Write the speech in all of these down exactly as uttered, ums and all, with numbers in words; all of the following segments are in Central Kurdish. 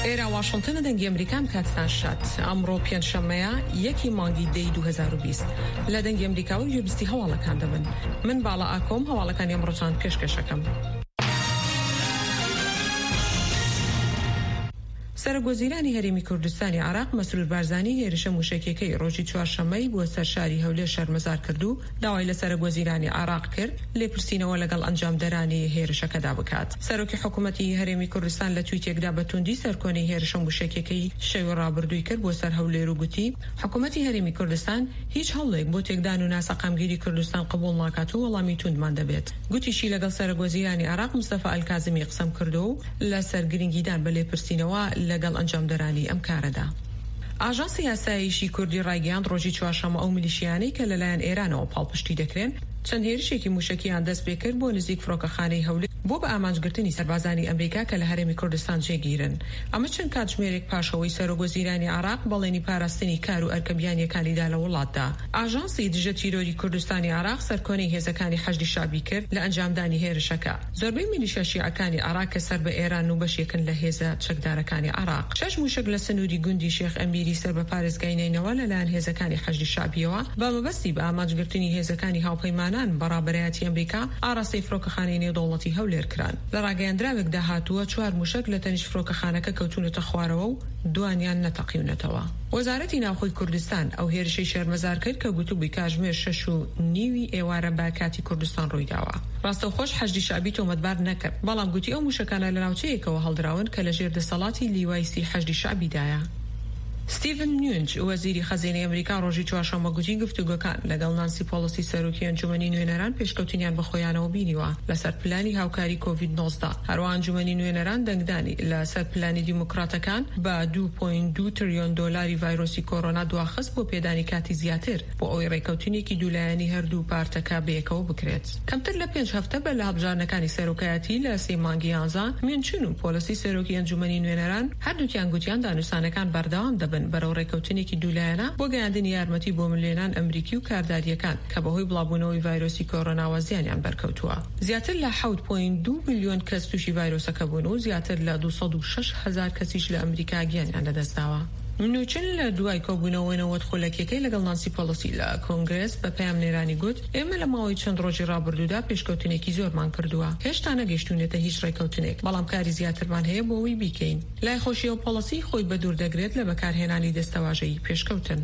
ئێرە واشنگتن دەنگی ئەمریکام کاتتان شات ئەمڕۆ پێنجشەممەیە یەکی مانگی دەی دوو هەزار و بیست لە دەنگی ئەمریکا و گوێبستی هەواڵەکان دەبن. من باڵا ئاکۆم هەواڵەکانی ئەمڕۆتان پێشکەشەکەم. سەرۆکوەزیرانی هەرێمی کوردستانی عراق مەسرور بارزانی هێرشە موشکێکەی ڕۆژی چوارشەممەی بۆ سەر شاری هەولێر شەرمەزار کرد و داوای لە سەرۆکوەزیرانی عراق کرد لێپرسینەوە لەگەڵ ئەنجامدەرانی هێرشەکەدا بکات. سەرۆکی حکوومەتی هەرێمی کوردستان لە تویتێکدا بە توندی سەرکۆنەی هێرشە موشکێکەکەی شەوی ڕابردووی کرد بۆ سەر هەولێر و گوتی حکوومەتی هەرێمی کوردستان هیچ هەوڵێک بۆ تێکدان و ناسەقامگیری کوردستان قبول ناکات و وەڵامی توندمان دەبێت. گوتیشی لەگەڵ سەرۆکوەزیرانی عراق مستەفا ئەلکازمی قسەم کردو و لە سەرگرنگیدان بە لێپرسینەوە لەگەڵ ئەنجامدەرانی ئەم کارەدا. ئاژانسی یاساییشی کوردی ڕایگەیاند ڕۆژی چوارشەممە ئەو میلیشیانەی کە لەلایەن ئێرانەوە پاڵپشتی دەکرێن چەند هێرشێکی موشکیان دەست پێ کرد بۆ نزیک فڕۆکەخانەی هەولێر بۆ بە ئامانجگرتنی سەربازانی ئەمریکا کە لە هەرێمی کوردستان جێگیرن. ئەمە چەند کاتژمێرێک پاشەوەی سەرۆکوەزیرانی عراق بەڵێنی پاراستنی کار و ئەرکەبیانیەکانیدا لە وڵاتدا. ئاژانسی دژە تیرۆری کوردستانی عراق سەرکۆنەی هێزەکانی حەشدی شابی کرد لە ئەنجامدانی هێرشەکە. زۆربەی میلیشیا شیعەکانی عراق کە سەر بە ئێران و بەشێکن لە هێزە چەکدارەکانی عراق. شەش موشک لە سنووری گوندی شێخ ئەمیری سەر بە پارێزگاینەوە لەلایەن هێزەکانی حەشدی شابیەوە بە مەبەستی بە ئامانجگرتنی هێزەکانی هاوپەیمانان بەڕابەرایەتی ئەمریکا ئاڕاستەی فڕۆکەخانەی نێودەوڵەتی هەولێر کران. لە ڕاگەیاندراوێکدا هاتووە چوار موشک لە تەنیشت فڕۆکەخانەکە کەوتونەتە خوارەوە و دوانیان نەتەقیونەتەوە. وەزارەتی ناوخۆی کوردستان ئەو هێرشەی شەرمەزار کرد کە گوتوبووی کاتژمێر شەش و نیوی ئێوارە باکاتی کوردستان ڕوویداوە. ڕاستەوخۆش حەشدی شابی تۆمەتبار نەکرد، بەڵام گوتی ئەو موشکانە لە ناوچەیەکەوە هەڵدراون کە لە ژێر دەسەڵاتی لیوایسی حەشدی شابیدایە. ستیڤن نیونج وەزیری خەزینەی ئەمریکا ڕۆژی چوارشەممە گوتی گفتوگۆکان لەگەڵ نانسی پۆلسی سەرۆکی ئەنجومەنی نوێنەران پێشکەوتنیان بە خۆیانەوە بینیوە لەسەر پلانی هاوکاری کۆڤید نۆزدە. هەروە ئەنجومەنی نوێنەران دەنگدانی لەسەر پلانی دیموکراتەکان بە دوو پۆینت دوو تریلیۆن دۆلاری ڤایرۆسی کۆڕۆنا دواخست بۆ پێدانی کاتی زیاتر بۆ ئەوەی ڕێکەوتنێکی دوولایەنی هەردوو پارتەکە بەیەکەوە بکرێت. کەمتر لە پێنج هەفتە بە لە هەڵبژارنەکانی سەرۆکایەتی لە سێ مانگی یانزە میونچن و پۆلسی سەرۆکی ئەنجومەنی نوێنەران هەردووکیان گوتیان دانووسانەکان بەردەوام دەبن بەرەو ڕێکەوتنێکی دوولایەنە بۆ گەیاندنی یارمەتی بۆ ملیۆنان ئەمریکی و کارداریەکان کە بەهۆی بڵاوبوونەوەی ڤایرۆسی کۆڕۆناوە زیانیان بەرکەوتووە. زیاتر لە حەوت پۆینت دوو میلیۆن کەس تووشی ڤایرۆسەکە بوون و زیاتر لە دوو سەد و شەش هەزار کەسیش لە ئەمریکا گیانیان لەدەستداوە. منوچن لە دوای کۆبوونەوەی خولەکیەکەی لەگەڵ نانسی پۆلسی لە کۆنگرس بە پەیام نێرانی گوت ئێمە لە ماوەی چەند ڕۆژی ڕابردوودا پێشکەوتنێکی زۆرمان کردووە. هێشتا نەگەیشتونێتە هیچ ڕێکەوتنێک، بەڵام کاری زیاترمان هەیە بۆ ئەوی بیکەین. لای خۆشیە و پۆلسی خۆی بەدوور دەگرێت لە بەکارهێنانی دەستەواژەی پێشکەوتن.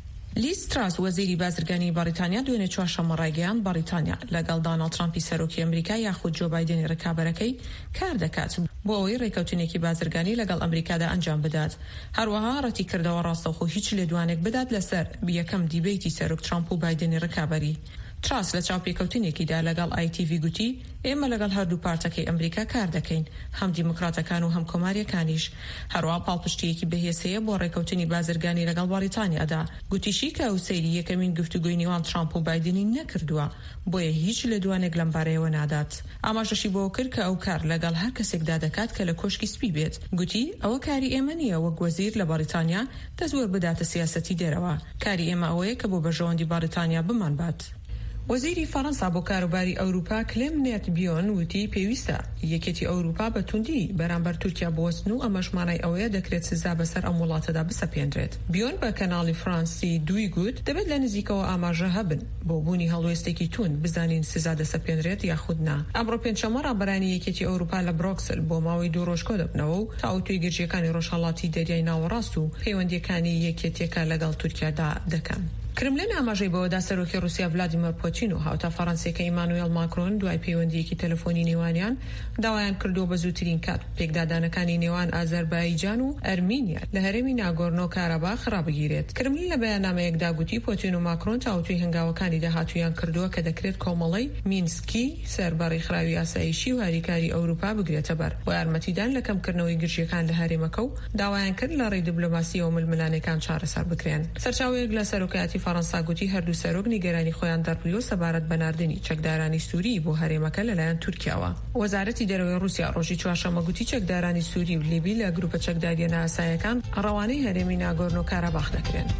لیز تراس وەزیری بازرگانی بەریتانیا دوێنێ چوارشەممە ڕایگەیاند بەریتانیا لەگەڵ داناڵد ترامپی سەرۆکی ئەمریکا یاخود جۆ بایدنی ڕکابەرەکەی کار دەکات بۆ ئەوەی ڕێکەوتنێکی بازرگانی لەگەڵ ئەمریکادا ئەنجام بدات. هەروەها ڕەتی کردەوە ڕاستەوخۆ هیچ لێدوانێک بدات لەسەر یەکەم دیبیتی سەرۆک ترامپ و بایدنی ڕکابەری. تراس لە چاوپێکەوتنێکیدا لەگەڵ آی تی ڤی گوتی ئێمە لەگەڵ هەردوو پارتەکەی ئەمریکا کار دەکەین، هەم دیموکراتەکان و هەم کۆماریەکانیش. هەروەها پاڵپشتیەکی بەهێزەیە بۆ ڕێکەوتنی بازرگانی لەگەڵ بەریتانیادا. گوتیشی کە ئەو سەیری یەکەمین گفتوگۆی نێوان ترامپ و بایدنی نەکردووە، بۆیە هیچ لێدوانێک لەم بارەیەوە نادات. ئاماژەشی بۆ کرد کە ئەو کار لەگەڵ هەر کەسێکدا دەکات کە لە کۆشکی سپی بێت. گوتی ئەوە کاری ئێمە نییە وەک وەزیر لە بەریتانیا دەستوەر بداتە سیاسەتی دێرەوە. کاری ئێمە ئەوەیە کە بۆ بەژەوەندی بەریتانیا بمان بات. وەزیری فەڕەنسا بۆ کاروباری ئەوروپا کلێم نێت بیۆن وتی پێویستە یەکێتی ئەوروپا بە توندی بەرامبەر تورکیا بوەستن و ئەمەشمانای ئەوەیە دەکرێت سزا بەسەر ئەم وڵاتەدا بسەپێنرێت. بیۆن بە کەناڵی فرانسی دوی گوت دەبێت لە نزیکەوە ئاماژە هەبن بۆ بوونی هەڵوێستێکی تون بزانین سزا دەسەپێنرێت یاخود نا. ئەمڕۆ پێنجشەممە ڕابەرانی یەکێتی ئەوروپا لە بڕۆکسل بۆ ماوەی دوو ڕۆژ کۆ دەبنەوە و تاوتوی گرژیەکانی ڕۆژهەڵاتی دەریای ناوەڕاست و پەیوەندیەکانی یەکێتیەکە لەگەڵ تورکیادا دەکەن. کرملین ئاماژەی بەوەدا سەرۆکی رووسیا ڤلادیمیر پۆتین و هاوتا فەڕەنسیەکە ئیمانوئێل ماکرۆن دوای پەیوەندیەکی تەلەفۆنی نێوانیان داوایان کردو بە زووترین کات پێکدادانەکانی نێوان ئازەربایجان و ئەرمینیا لە هەرێمی ناگۆرنۆ کاراباخ ڕابگیرێت. کرملین لە بەیاننامەیەکدا گوتی پۆتین و ماکرۆن تاوتوی هەنگاوەکانی داهاتوویان کردووە کە دەکرێت کۆمەڵەی مینسکی سەر بە ڕێکخراوی ئاسایشی و هاریکاری ئەوروپا بگرێتە بەر بۆ یارمەتیدان لە کەمکردنەوەی گرژیەکان لە هەرێمەکە و داوایان کرد لە ڕێی دیبلۆماسی و ململانەکان چارەسەر بکرێن. سەرچاوەیەک لە سەرۆکایەتی فەڕەنسا گوتی هەردوو سەرۆک نیگەرانی خۆیان دەربڕی سەبارەت بە ناردنی چەکدارانی سووری بۆ هەرێمەکە لەلایەن تورکیاوە. وەزارەتی دەرەوەی رووسیا ڕۆژی چوارشەممە گوتی چەکدارانی سووری و لیبی لە گروپە چەکداریە ناسایەکان ڕەوانەی هەرێمی ناگۆرنۆ کاراباخ دەکرێن.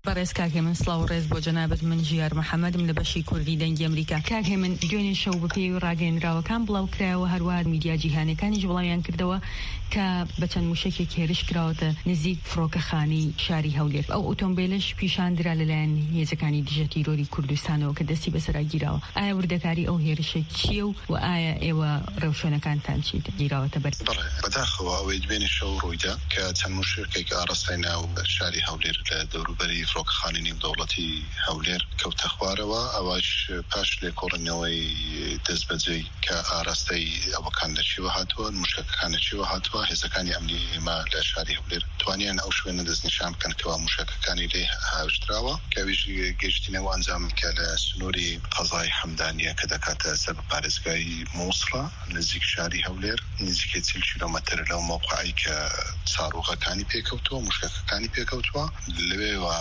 بەڕێز کاکێ من سڵاو و ڕێز بۆ جەنابەت من ژیار محەممەدم لە بەشی کوردی دەنگی ئەمریکا. کاکێ من دوێنێ شەو بە پێی و ڕاگەیەنراوەکان بڵاو کرایەوە هەروە میدیا جیهانیەکانیش بڵاویان کردەوە کە بە چەند موشکێک هێرش کراوەتە نزیک فڕۆکەخانەی شاری هەولێر. ئەو ئۆتۆمبیلش پیشاندرا لەلایەن هێزەکانی دژە تیرۆری کوردستانەوە کە دەستی بەسەرا گیراوە. ئایا وردەکاری ئەو هێرشە چییە و ئایا ئێوە ڕێوشێنەکانتان چیت گیراوەتە بەر؟ بەڵێ بەداخەوە ئەوەی دوێنێ شەو ڕوویدا کە چەند موشکێک ئاڕاستای ناو شاری هەولێر لە دەوروبەری فڕۆکەخانەی نێودەوڵەتی هەولێر کەوتە خوارەوە. ئەوەش پاش لێکۆڵینەوەی دەستبەجێی کە ئاراستەی ئەوەکان لەچیوە هاتووە، موشکەکان لەچیوە هاتووە، هێزەکانی ئەمنی ئێمە لە شاری هەولێر توانیان ئەو شوێنە دەستنیشان بکەن کەوا موشکەکانی لێ هاوشتراوە کەویش گەشتینەوە ئەنجام کە لە سنووری قەزای حەمدانیە کە دەکاتە سەر پارێزگای مووسڵە نزیک شاری هەولێر، نزیکێ چل کیلۆمەتر لەو مۆقعی کە ساڕۆغەکانی پێکەوتووە، موشکەکانی پێکەوتووە لەوێوە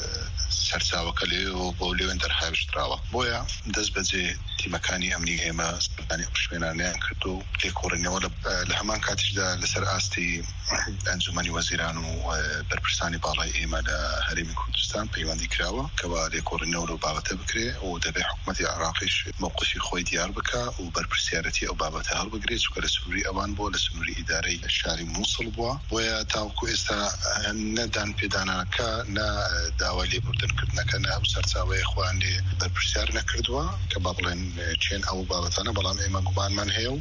سەرچاوەکە لێەوە بۆ لێوێن دەرهاوشتراوە. بۆیە دەست بەجێ تیمەکانی ئەمنی ئێمە سپردانی شوێنانیان کرد و لێکۆڕینەوە لە هەمان کاتیشدا لەسەر ئاستی ئەنجومەنی وەزیران و بەرپرسانی باڵای ئێمە لە هەرێمی کوردستان پەیوەندی کراوە کەوا لێکۆڕینەوە لەو بابەتە بکرێ و دەبێ حکوومەتی عێراقیش موقفی خۆی دیار بکە و بەرپرسیارەتی ئەو بابەتە هەڵبگرێت چونکە لە سنووری ئەوان بۆ لە سنووری ئیدارەی شاری مووسڵ بووە. بۆیە تاوەکو ئێستا نەدان پێدانانەکە نە داوای لێبوردنکردنەکە نە ئەو سەرچاوەیە خۆیان لێ بەرپرسیار نەکردووە کە با بڵێن چێن ئەو بابەتانە، بەڵام ئێمە گومانمان هەیە و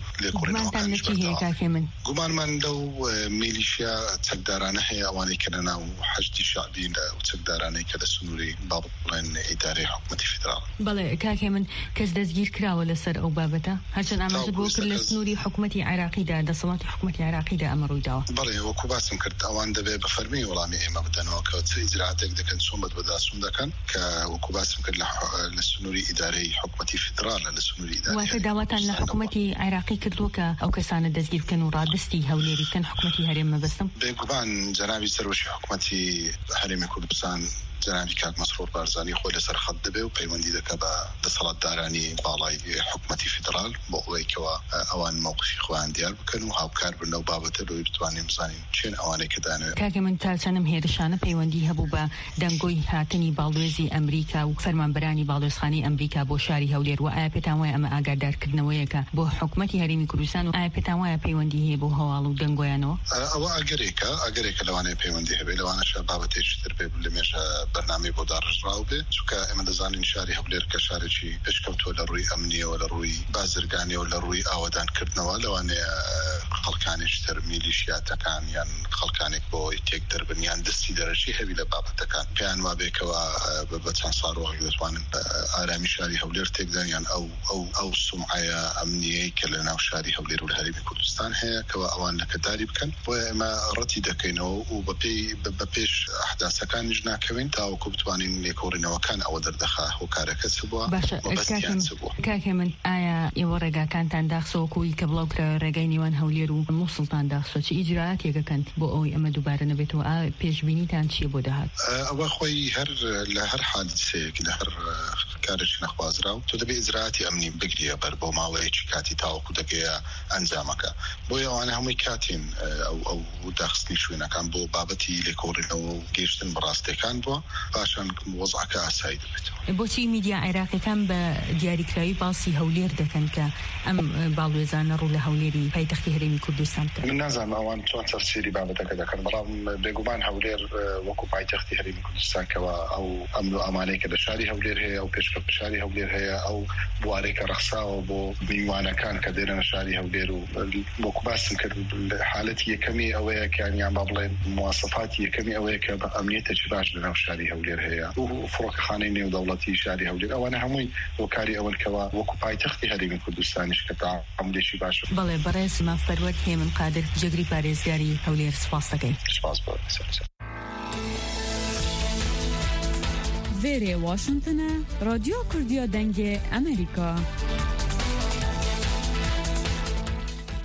لێکۆڕینەوەکان گومانمان لەو میلیشیا چەکدارانە هەیە ئەوانەی کە لە ناو حەشتی شعبی لە چەکدارانەی کە لە سنووری با بڵێن ئیدارەی حکوومەتی فیدراڵ. بەڵێ کاکێ من کەس دەستگیر کراوە لەسەر ئەو بابەتە هەرچەند ئاماژە بۆ کرد لە سنووری حکوومەتی عێراقیدا دەسەڵاتی حکوومەتی عێراقیدا ئەمە ڕوویداوە؟ بەڵێ وەکو باسم کرد ئەوان دەبێ بە فەرمی وەڵامی ئێمە بدەنەوە کە چ ئیجراعاتێک دەکەن چۆن بەدوەداسوم دەکەن کە وەکو باسم کرد لە سنووری ئیدارەی حکوومەتی فیدراڵ لە سنووری ئیدارەی. واتە داواتان لە حکوومەتی عێراقی کردووە کە ئەو کەسانە دەستگیر بکەن و ڕادستی هەولێری بکەن حکوومەتی هەرێم مەبەستم؟ بێگومان جەنابی سەرۆشی حکوومەتی هەرێمی کوردستان جنابی کاک مەسرور بارزانی خۆی لەسەر خەت دەبێ و پەیوەندی دەکە بە دەسەڵاتدارانی باڵای حکوومەتی فیدراڵ بۆ ئەوەی کەوا ئەوان موقفی خۆیان دیار بکەن و هاوکار بن لەو بابەتە لەوەی بتوانین بزانین چێن ئەوانەی کە دانەوێت. کاکە من تا چەندم هێرشانە پەیوەندی هەبوو بە دەنگۆی هاتنی باڵدۆزی ئەمریکا و فەرمانبەرانی باڵدۆزخانەی ئەمریکا بۆ شاری هەولێر و ئایا پێتان وایە ئەمە ئاگادارکردنەوەیەکە بۆ حکوومەتی هەرێمی کوردستان و ئایا پێتان وایە پەیوەندی هەیە بۆ هەواڵ و دەنگۆیانەوە؟ ئەوە ئەگەرێکە ئەگەرێکە لەوانەیە پەیوەندی هەبێت لەوانەش بابەتێکی تر بێ لەمێژە بەرنامەی بۆ دار ڕاوبێ چونکە ئێمە دەزانین شاری هەولێر کە شارێکی پێشکەوتووە لە ڕووی ئەمنیەوە لە ڕووی بازرگانیەوە لە ڕووی ئاوەدانکردنەوە لەوانەیە خەڵکانێک تر میلیشیاتەکان یان خەڵکانێک بۆی تێک دەربنیان دەستی دەرەشی هەوی لە بابەتەکان پێیان وابێکەوە بە چەند ساڵۆغ دەتوانن ئارامی شاری هەولێر تێکدانیان ئەو ئەو ئەو سومعەیە ئەمنیەی کە لە ناو شاری هەولێر و لە هەرێمی کوردستان هەیە کەوا ئەوان لەکەداری بکەن. بۆیە ئێمە ڕەتی دەکەینەوە و بە پێش ئەحداسەکانیش ناکەوین تاوەکو بتوانین لێکۆڕینەوەکان ئەوە دەردەخا هۆکارەکە چ بووە. باشە کاکێ من ئایا ئێوە ڕێگاکانتان داخسەوەکوی کە بڵاوکرا ڕێگای نێوان هەولێر و مووسڵتان داخسۆ چ ئیجراعاتێکەکەن بۆ ئەوەی ئەمە دووبارە نەبێتەوە؟ ئا پێشبینیتان چییە بۆ داهات؟ ئەوە خۆی هەر لە هەر حادثەیەک لە هەر کارێکی نەخوازراو تۆ دەبێت ئیجراعاتی ئەمنی بگریە بەر بۆ ماوەیەکی کاتی تاوەکو دەگەیە ئەنجامەکە. بۆیە ئەوانە هەمووی کاتین ئەو داخستنی شوێنەکان بۆ بابەتی لێکۆڕینەوە و گەیشتن بەڕاستیەکان بووە پاشان وەزعەکە ئاسایی دەبێتەوە. بۆچی میدیا عێراقیەکان بە دیاریکراوی باسی هەولێر دەکەن کە ئەم باڵێزانە ڕوو لە هەولێری پایتەختی هەرێمی کوردستان کرد؟ من نازانم ئەوان چۆن تەفسیری بابەتەکە دەکەن، بەڵام بێگومان هەولێر وەکو پایتەختی هەرێمی کوردستان کەوا ئەو ئەمن و ئامانەی کە لە شاری هەولێر هەیە ئەو پێشکەوت شاری هەولێر هەیە ئەو بوارێکە ڕەخساوە بۆ میوانەکان کە دێنە شاری هەولێر و وەکو باسم کرد حالەتی یەکەمی ئەوەیە کە یان با بڵێن مواصفاتی یەکەمی ئەوەیە کە ئەمنیەتێکی باش لەناو شاری هەولێر هەیە و فڕۆکەخانەی نێودەوڵەتی شاری هەولێر ئەوانە هەمووی هۆکاری ئەوەن کەوا وەکو پایتەختی هەرێمی کوردستانیش کە تعاملێکی باشە. بەڵێ بەڕێز مافەروەر هێمن قادر جێگری پارێزگاری هەولێر سپاس دەکەین. سپاس بۆ وێرێ واشنگتنە رادیۆ کوردیە دەنگێ ئەمریکا.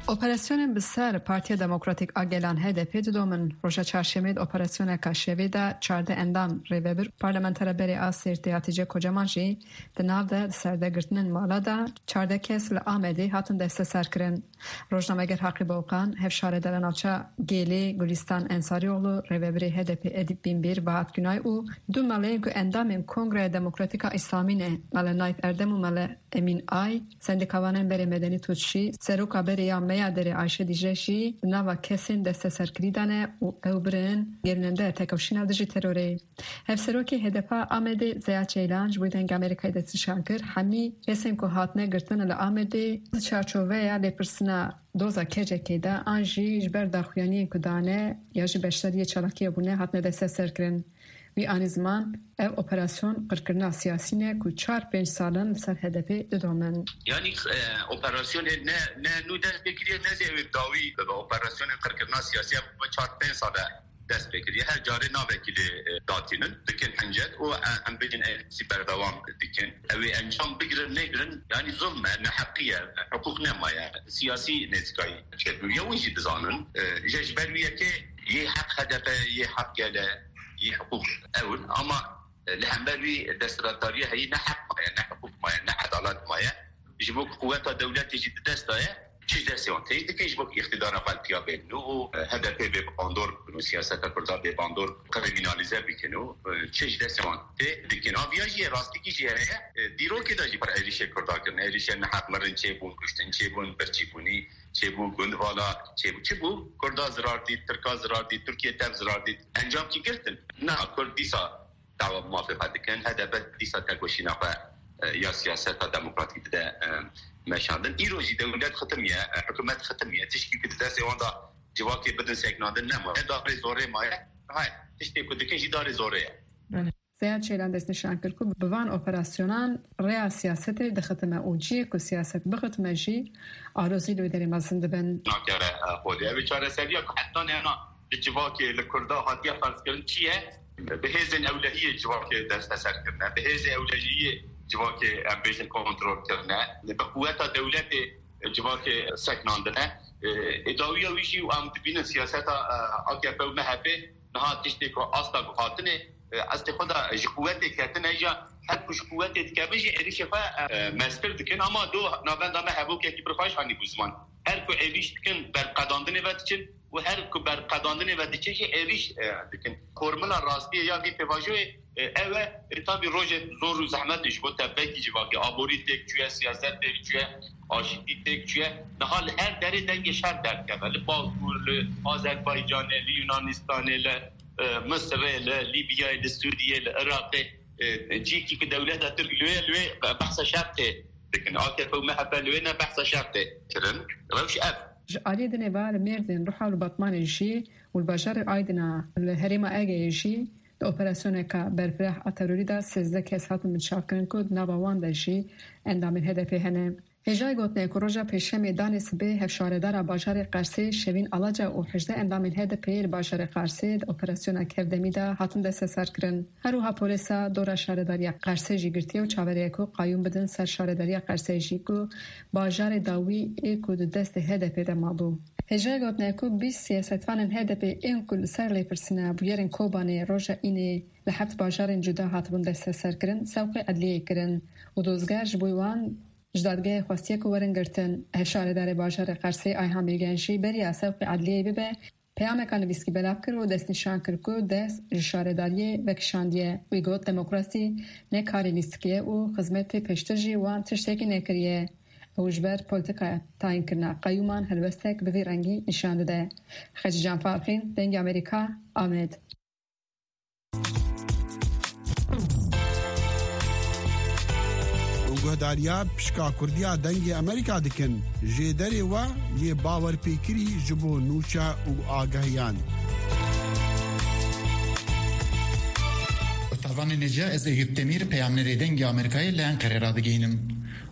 اپراسیون بسر پارتی دموکراتیک آگلان هدف دومن روژا چهارشنبه اپراسیون کاشیوی دا چارده اندام ریوبر پارلمانتر بری آسیر تیاتیجه کجامانجی دناو دا سرده گرتنن مالا دا چارده کس لآمدی هاتن دست سر کرن. روزنامه‌گر حقی باوقان هفشاره در ناچا گیلی گلیستان انصاری اولو ریوبری هدف ادیب بینبیر باعت گنای او دو مالی که اندام کنگره دموکراتیکا اسلامی نه مال نایف اردم و مال امین آی سندیکاوانن بری مدنی توچی سروکا بری یا میادری عایشه دیجشی نوا کسین دست سرکریدانه و او برن گرننده تکوشین دجی تروری هفسروکی هدفا آمده زیاد چیلنج بودن امریکای دستشان کرد همی کسین که هاتنه گرتن لآمده چارچوبه یا لپرسنا دوزا کجه که دا آنجی جبر داخویانی کدانه یا جی بشتری چلاکی بونه هاتنه دست سر کرن وی آن زمان او اپراسیون قرقرنا سیاسی نه که چهار پنج سالن سر هدف دومن. یعنی اپراسیون نه نه نو دست بکریه نه زی داوی به اپراسیون قرقرنا سیاسی با چهار پنج ساله دست بکریه هر جاره ناوکیل داتینن دکن حنجت و ام بگن سی بردوام دکن اوی انجام بگیرن نگیرن یعنی ظلم نه حقیه حقوق نمایه سیاسی نزدیکایی که یوجی بزانن جبریه که یه حق هدف یه حق گله یه حقوق اول اما لهمبروی دستراتاریه هی نه حق مایه نه حقوق مایه نه عدالت مایه جبوک قوات دولتی جد دستایه چیز دستیان تیز دکه جبوک اقتدار فلتیا بینو و هدف به باندور کنو سیاست کرده به باندور کرمینالیزه بکنو چیز دستیان دکن آویاجی راستی کی جیره دیرو که داشتی پر ایریشه کرده کرن ایریشه نه حق مرن چه بون کشتن چه بون برچی بونی چه بو گندوالا چه بو چه بو کرده زرار دید ترکا زرار دید ترکیه تب زرار دید انجام کی گرتن نه کردیسا دعوا موافقت کن هدف دیسا تکوشی نفع یا سیاست دموکراتیک ده مشاندن ایروجی دولت ختمیه حکومت ختمیه تشکیل کده سوان دا جواکی بدن سکناندن نمو داره زوره مایه های تشتی کده کنجی داره زوره زیاد چیلان دست نشان کرد که بوان اپراسیونان ریا سیاست ده ختمه اوجیه که سیاست بختمه جی آروزی لوی داری مزند بن ناکره خودی اوی چاره سریا که حتی نه جواکی لکرده هاتیه فرض کردن چیه؟ به هزن اولهیه جواکی دست سر کرنه به هزن اولهیه جواکی امبیشن کنترل کرنه به قوت دولت جواکی سکناندنه اداویه ویشی و ام تبین سیاست آکیفه و محبه نها تشتی که اصلا گفاتنه از خدا قوتی کتنه جا هر کش قوتی که بجی ایریش فا مستر دکن اما دو نابند همه حبو که برخواهش هنی بزمان هر که ایریش دکن برقداندنه و دچن و هر که برقداندنه و دچن ایریش دکن فرمولا راستیه یا بی پیواجوه اوه تابی روز زور و زحمتش بود تبکی جواکی آبوری تک چویه سیاست تک چویه آشتی تک چویه نحال هر دری دنگ شر درد کرده لباکور لآذربایجان لیونانستان مصر لیبیا لسوریه لعراق جيكي كدولة تركيا لوي بحث شرطه لكن عاطفة ومحبة لوينا بحث شرطه ترن روش أب علي دنبال ميردن روحا لبطمان الجي والبشر أيضا الهريمة أجي الجي الأوبراسيون كبرفرح التروري دا سيزده كيس هاتن متشاكرن كود نابوان دا جي اندام الهدف هنم هجای گوتنه که روژا پیشه میدان سبه هفشاردار باشار قرصه شوین علاجه و حجده اندام الهده پیر باشار قرصه اپراسیون کردمی دا هاتن دست سر کرن. هروها پولیسا دورا شارداری قرصه جی گرتی و چاوریه که قایون بدن سر شارداری قرصه جی که باشار داوی ای که دست هده پیده مابو. هجای گوتنه که بیست سیاستوان هده پی این کل سر لیپرسنه بویرن کوبانه روژا اینه لحبت باشار جدا هاتبون دست سر کرن سوق عدلیه کرن و دوزگار جبویوان جدادگاه خواستیه که ورنگرتن هفشاره داره باشار قرصه آی هم بیگنشی بری اصاب عدلیه ببه پیام کانویسکی بلاب کرد و دست نشان کرد که دست جشاره داریه و کشاندیه وی گوت دموکراسی نه کاری نیستکیه و خدمت پشترجی وان تشتکی نکریه او جبر پولیتیکا تاین کرنا قیومان هلوستک به رنگی نشان داده. خجی جان فارخین دنگ امریکا آمد. گهداریا پشکا کردیا دنگ امریکا دکن جدری و یه باور پیکری جبو نوچا و آگاهیان طبعا نجا از ایوب تمیر پیامنری دنگ امریکای لان قرار دگینم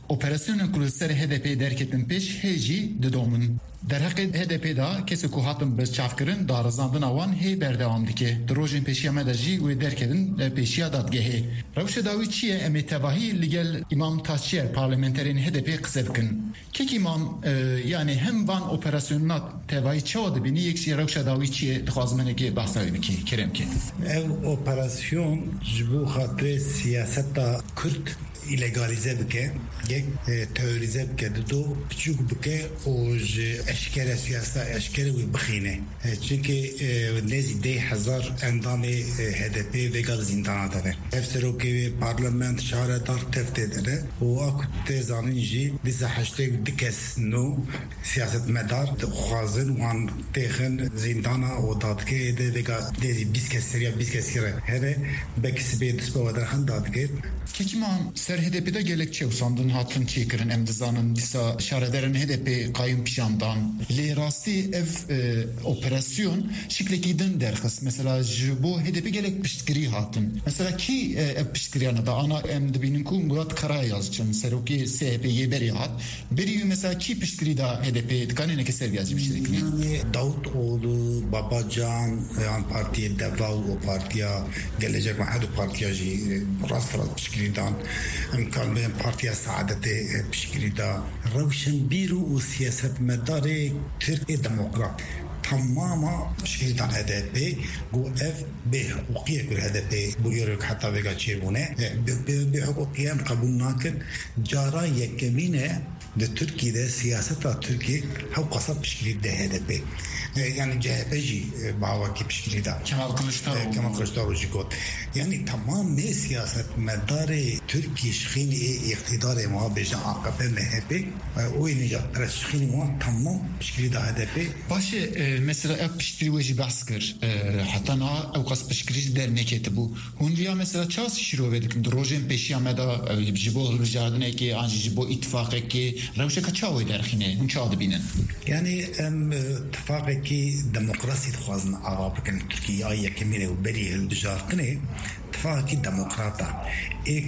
اپراسیون کلوستر هدپی درکتن پیش هیجی ددومن در حق هدپی دا کسی که هاتم بس چاف کرن دارزاندن آوان هی بردوام دیگه دروژن پیشیا مدرجی و درکتن پیشیا دادگه روش داوی چیه امی تباهی لگل امام تاشیر پارلمنترین هدپی قصد کن که امام یعنی هم وان اپراسیونات تباهی چود بینی یکسی روش داوی چیه دخوازمنه که بحثایی بکی کرم که او اپراسیون جبو خاطر سیاست کرد illegalize bike, یک teorize bike دو küçük bike o eşkere siyasete eşkere ve bixine. Çünkü nezi de hazar endamı H D P ve gal zindana da. Efsero ki parlament şaredar teftedere. O akut tezaninci bize hashtag dikes no siyaset medar xazın wan texin zindana o dadke de ve gal nezi biskes seriya biskes sire. Hele bekisibe dispovadan han dadke. Kekimam ser H D P'de gelekçe usandın hatın çekirin emdizanın disa şarederin H D P kayın pişandan li rasti ev e, operasyon şiklekidin derxis mesela bu H D P gelek piştkiri hatın mesela ki e, ev piştkiriyana da ana emdibinin ku Murat Karayazçın seroki S H P yeberi hat biri mesela ki piştkiri da H D P dikanine keser yazı bir şey yani Davutoğlu Babacan yani partiye Deva o partiye gelecek mahadu partiye rast rast piştkiri dan امکان به پارتی سعادت بشکلی دا روشن بیرو و سیاست مدار ترک دموکرات تماما بشکلی دان هدفی گو اف به حقوقیه کل هدفی بگیره که حتی وگا چیرونه به حقوقیه هم قبول ناکن جارا یکمینه ده ترکی ده سیاست ترکی هاو قصد بشکلی ده هدفی yani C H P'ci bağvaki pişkili da. Kemal Kılıçdaroğlu. Kemal Kılıçdaroğlu jikot. Yani tamam ne siyaset medarı Türkiye şıkhini iktidarı muhabbeşen A K P M H P o inecek. Pres şıkhini muhab tamam pişkili da H D P. Başı mesela ev pişkili veci bahskır. Hatta na ev kas pişkili derneketi bu. Hundiya mesela ças şiro vedik. Drojen peşiyameda jibo rıcardine ki anji jibo ittifakı ki revşe kaçağı ederkhine. Hun çağı binen. Yani em ittifakı ki demokrasi خوازن عربکن ترکیه ای کمیله و بری البجارتنه اتفاقی دموکراتا ایک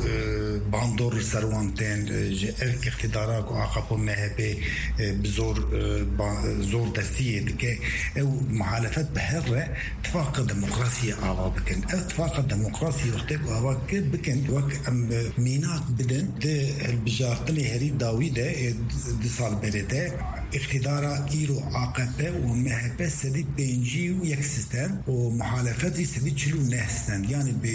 باندور سروانتن اف اقتدارا کو عقب مهب بزور زور دستیه که او مخالفت به هر اتفاق دموکراسی عربکن اتفاق دموکراسی وقت وقت بکن وقت مینات بدن ده البجارتنه هری داویده دو سال برده اقتدارا ایرو عقب و مهب سدید بینجی و یک سیستم و مخالفتی سدید چلو نهستن یعنی به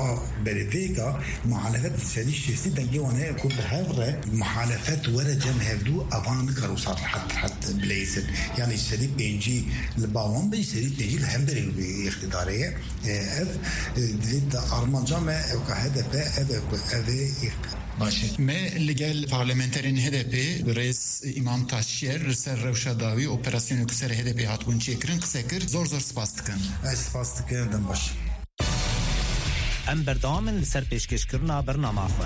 برفیکا مخالفت سدید شیستی دنگیوانه که به هر مخالفت ورد جمع هفدو اوان کروسات حد حد بلیسد یعنی سدید بینجی لباوان بی سدید بینجی لهم بری به اقتداریه اف دید آرمان جامعه او که هدف او باشه ما لگل پارلمنترین H D P رئیس امام تاشیر سر روشا داوی اپراسیون که سر H D P هاتبون چیکرین قصه کرد زور زور سپاس دکن سپاس دکن باشه ام بردامن لسر پیشکش کرنا برنامه خواه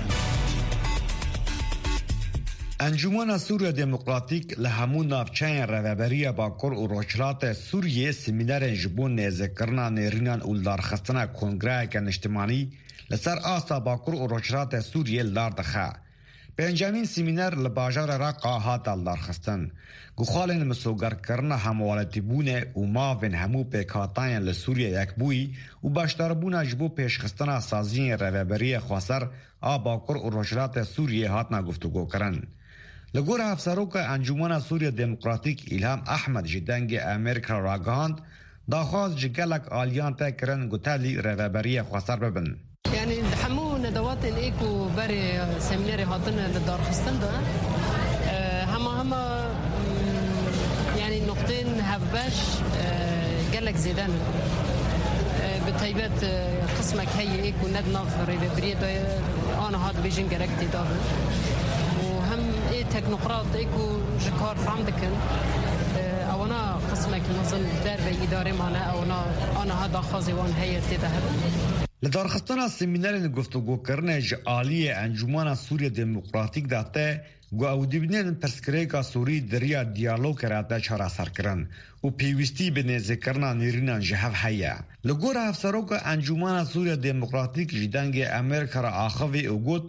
انجمن سوریه دموکراتیک لهمون نافچین روابری باکر و روشلات سوریه سمینار جبون نزکرنا نیرینان اولدار خستنا کنگره کن اجتماعی لسر آسا باکر و روشلات سوریه لار دخه پنجمین سمینار لباجار را قاهات لار خستن گخالن مسوگر کرنا هموالتی بونه و ماون همو پیکاتاین لسوریه یکبوی و باشداربونا جبو پیشخستنا سازین روابری خواسر آ باکر و روشلات سوریه هاتنا گفتگو کرن لگور افسروک انجمن سوریه دموکراتیک الهام احمد جدنگ امریکا راگاند داخواست جگلک آلیان تکرن گتالی روابری خواسر ببن يعني حمو ندوات الايكو بري سيميناري هاتنا للدار خستن ده هما هما يعني نقطين هفباش قالك زيدان بتايبات قسمك هي ايكو ند نافر بريد انا هاد بيجين جركتي ده وهم ايه تكنوقراط ايكو جكار فهمتكن او انا قسمك نظل دربي اداري معنا او انا انا هذا خازي وان هيئتي ده لدارخستان سمینار گفتگو کردن جعالی انجمن سوریه دموکراتیک داته گاودیبنن پرسکریکا سوری دریا دیالوگ کرده چرا سر کردن و پیوستی به نزدیکرنا نیرینان جهف حیا لگور افسروک انجمن سوریه دموکراتیک جدنگ امریکا را آخوی اوگود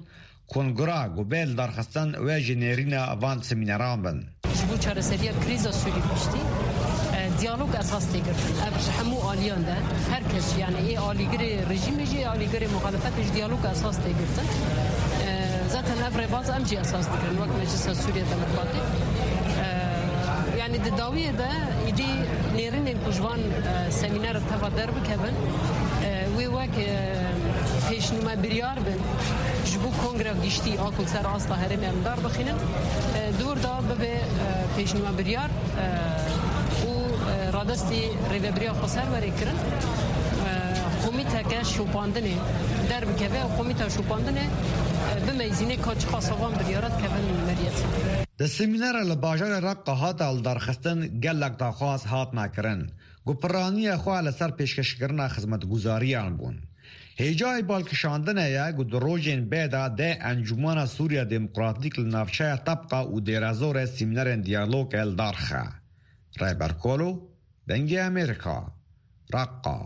کنگرا گوبل درخستن و جنرینا وان سمیناران بن جبو چارەسەریە کریزە سووری پشتی دیالوگ اساس تێگرتن ئەوش هەموو ئالیان ده هەر کەس یعنی ئێ ئالیگەری ڕژیمێژی ئالیگەری مخالفەتش دیالوگ اساس تێگرتن زاتن ئەف ڕێباز ئەمجی اساس دەکرن وەک مەجلیسە سووریا دەموکراتیک يعني الداوية ده يدي نيرين الكوجوان سمينار تفا درب كبن ويواك پیشنما بریار بن جبو کنگره گشتی آکل سر آستا هرم امدار بخینن دور دا به پیشنما بریار و رادستی ریوبریا خسر وری کرن قومیتا که شوپاندنه در بکوه و قومیتا شوپاندنه بمیزینه کاچ خاصوان بریارت کبن مریت د سمینار له باجر رقه هات ال درخستن گلک تا خاص هات نکرن گوپرانی خو له سر پیشکش کرنا خدمتگزاریان بون هجای بالکشاندنه یا گدروجن بیدا ده انجمن سوریا دموکراتیک لنافچه طبقه و دیرازور سمینار دیالوگ ال درخه رایبر کولو دنگی امریکا رقه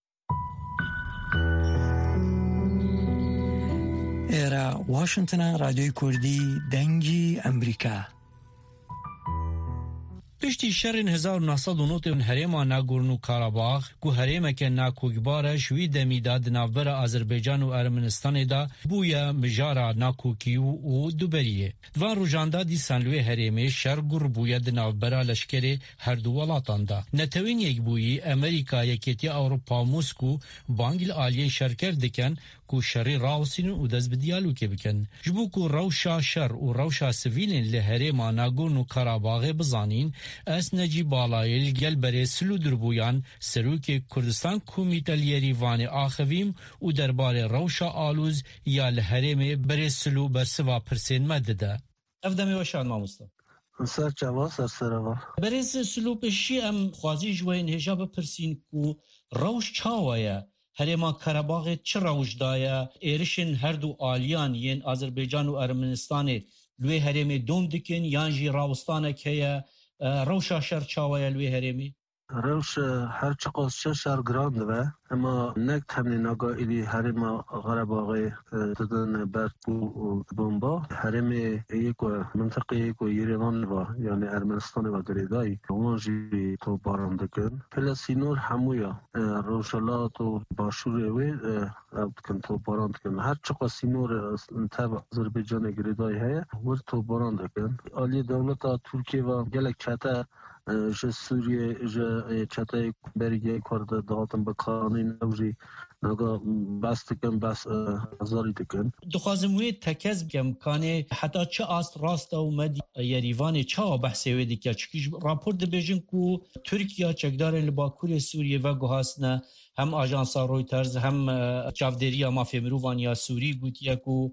ایرا واشنطن رادیوی کردی دنگی امریکا پشتی شرین هزار و نهصد و نوت هریما ناگورنو کاراباغ گو هریما که ناکوکباره شوی دمیدا دنابر آذربایجان و ارمنستان دا بویا مجارا ناکوکیو و دوبریه دوان روجاندا دی سنلوی هریمه شر گر بویا دنابر لشکری هر دو ولاتان دا نتوین یک بویی امریکا یکیتی اوروپا موسکو بانگل آلیه شرکر دکن کو شری راوسین و دز بدیالو که بکن جبو کو روشا شر و روشا سویلین لهریما ناگورنو کاراباغ بزانین اس نجی بالایل گل بره سلو دربویان سروک کردستان کومیتالیری وان آخویم و درباره روشا آلوز یا لحرم بره سلو برسوا پرسین مدده افدامی وشان ماموستا سر جوا سر سروا بره سلو پشی ام خوازی جوین هجاب پرسین کو روش چاویا هرما کرباغ چه روش دایا ایرشن هر دو آلیان ین آذربایجان و ارمنستان لوی هرم دوم دکن یانجی راوستانه که روشا شر چاویا لوی هرمی روش هر چقدر چه شر گراند و اما نک همین نگاه ایلی هرم غرباغی دادن برد و بمبا هرم یک منطقه یک ایران و یعنی ارمنستان و گریدایی اونجی تو باران دکن فلسطینور همویا روشلات و باشور وی کن تو باران دکن هر چقدر سینور تبع آذربایجان گریدایی هست ور تو باران دکن عالی دولت ترکیه و گلک چتا ج سوریه ج چتای بریگه کرده دادن به قانون نوری نگاه بس دکن بس ازاری دکن دخوازم وی تکز بگم کانه حتی چه آست راست و مدی یریوان چه بحثی ویدی که چکیش راپورت بیجن کو ترکیه چکدار لباکور سوریه و گوهاسنه هم آژانسا رویترز هم چافدریا مافیا مروان یا سوری گوتیه کو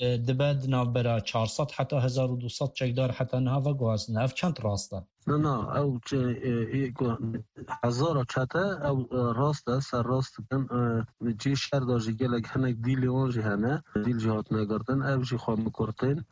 دبد نابرا چهارصد حتی هزار و دویست چکدار حتی نه و گوهاسنه اف چند راسته نه نه او چه هزار چته او راسته سر راست کن جی شهر داشتی گلک هنگ دیلی آنجی هنه دیل جهات نگردن او جی خواه مکرتن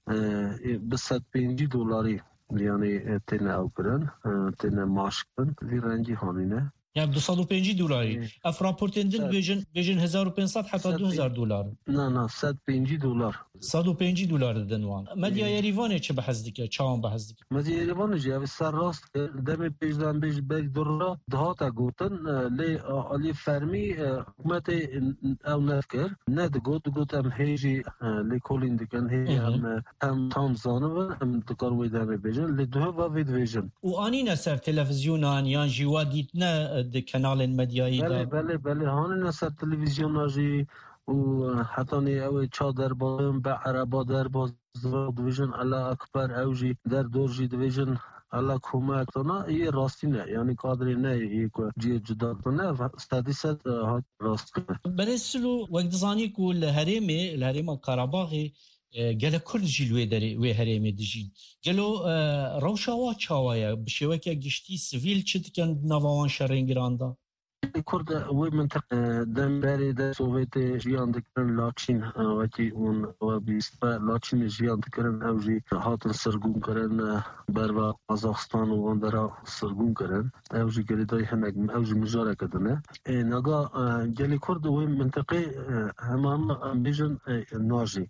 بسد پینجی دولاری یعنی تینه او کرن تینه ماش کرن وی رنجی هانینه يعني دویست و پنج دلاری اف راپورتندن بیجن بیجن هزار و پانصد حتی دو هزار دلار نه نه صد و پنج دلار صد و پنج دلار دنوان مدیا یریوان چه بحث دیگه چاون بحث دیگه مدیا یریوان جی او سر راست دم پیجدان بیج بیج دلار دهاتا گوتن لی علی فرمی حکومت او نفکر نه دگوت گوت هم هیجی لی کولین دکن هیجی هم هم تام زانو هم دکار وی دم بیجن لی دوه و وید ویژن و آنی نصر تلویزیونان یا جیوا دیت نه د کانال مدیایی بله بله بله هان نصر تلویزیون آجی و حتی نی اوی چا در بازم به عربا در باز دویژن الله اکبر اوجی در دورجی دویژن الله کمک تو نه یه راستی نه یعنی کادری نه یک جی جدا تو نه استادیست ها راست کنه برسلو وقت زانی کو الهرمه الهرمه قرباغی گله کرد جلوی داری و هرمی دجین گلو روشاوا چاوایا بشوکه گشتی سویل چت کن نوان شرنگراندا کرد و منطقه دم بری در سوویت جیان دکرن لاچین وقتی اون و بیست لاچین جیان دکرن اوجی هاتن سرگون کرن بروا قزاقستان و اندرا سرگون کرن اوجی گریدای هنگ اوجی مجاره کدنه نگا گلی کرد و منطقه همه بیجن ناجی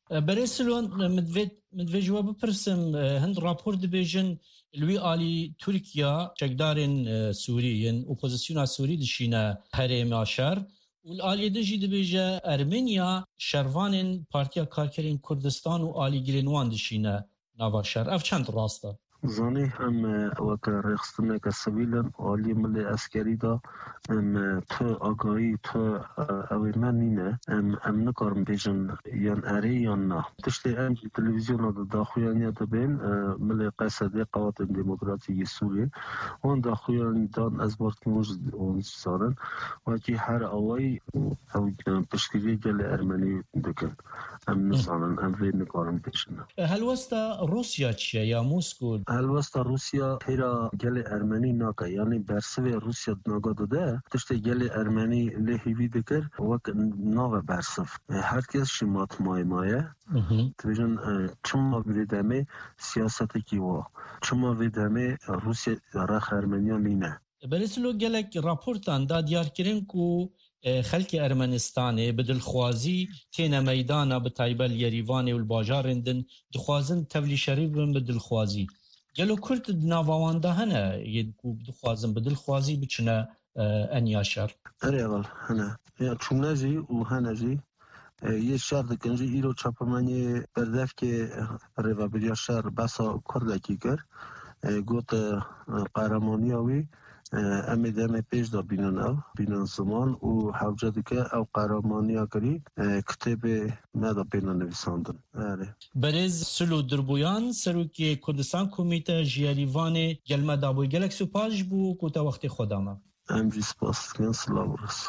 بەرێسلۆن مدوێژوە بپرسم هەند راپۆر دەبێژن لوی ئالی تورکیا چەکدارên سووریین ئۆپۆزیسیۆنا سووری دشینە هەرێما شەر و ئالیە دژی دەبێژە ئەرمێنیا شەروانên پارتیا کارکەرên کوردستان و ئالیگرên wan dişîne nava şer ev çend rast e زاني هم وك رخصتنا كسبيلا علي ملي عسكري دا ام تو اگاهی تو اویمنینه ام ام نکارم بیشن یان اری یان نه تشتی ام تلویزیون دا داخویانی دا بین ملي قصدی قوات دموکراتی سوریه وان داخویانی دان از بارت موجود اون سارن وکی هر اوای او پشتگیری جل ارمنی دکن ام نسانن ام وی نکارم بیشن هل وستا روسیا چیه یا موسکو البته روسیا هیرا گل ارمنی ناکه یعنی برسوی روسیا ناگا داده تشت گل ارمنی لحیوی دکر وک ناو برسف هر کس شمات مای مایه تبیجن چما ویدمه سیاست کی وا چما ویدمه روسیا راخ ارمنیا نینه بلسلو گلک راپورتان دا دیار کرن کو خلک ارمنستانه بدلخوازی تینا میدانا بتایبل یریوان و الباجارندن دخوازن تولی شریف بدلخوازی گلو کرد ناوانده هنه یکو دخوازن بدلخوازی بچنه انیاشر اره اول هنه یا چونجی و هنجی یه شهر دکنجی ایرو چاپمانی بردف که ریوا بریا شهر بسا کردکی کر گوت قهرمانیاوی امی دم پیش دا بینن او بینن زمان و حوجه که او قهرمانیا کری کتاب ندا بینن نویساندن برز سلو دربویان سروکی کردستان کمیته جیالیوان گلمه دابوی گلک سپاش بو کوتا وقت خودامه امجی سپاس کن سلام رسو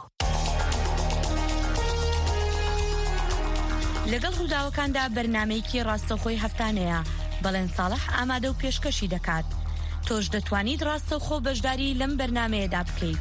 لەگەڵ ڕووداوەکاندا بەرنامەیەکی ڕاستەوخۆی هەفتانەیە بەڵێن ساڵح ئامادە و پێشکەشی دەکات تۆش دەتوانیت ڕاستەوخۆ بەشداری لەم بەرنامەیەدا بکەیت.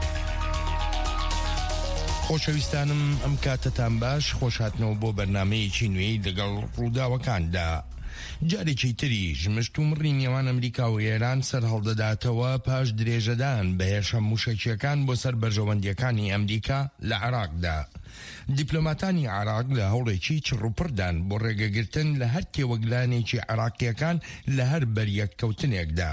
خۆشەویستانم ئەم کاتتان باش خۆشهاتنەوە بۆ بەرنامەیەکی نوێی لەگەڵ ڕووداوەکاندا. جارێکی تریش مشت و مڕی نێوان ئەمریکا و ئێران سەر هەڵدەداتەوە پاش درێژەدان بە هێرشە موشەکیەکان بۆ سەر بەرژەوەندیەکانی ئەمریکا لە عێراقدا. دیپلۆماتانی عێراق لە هەوڵێکی چڕوپڕدان بۆ ڕێگەگرتن لە هەر تێوەگلانێکی عێراقیەکان لە هەر بەریەککەوتنێکدا.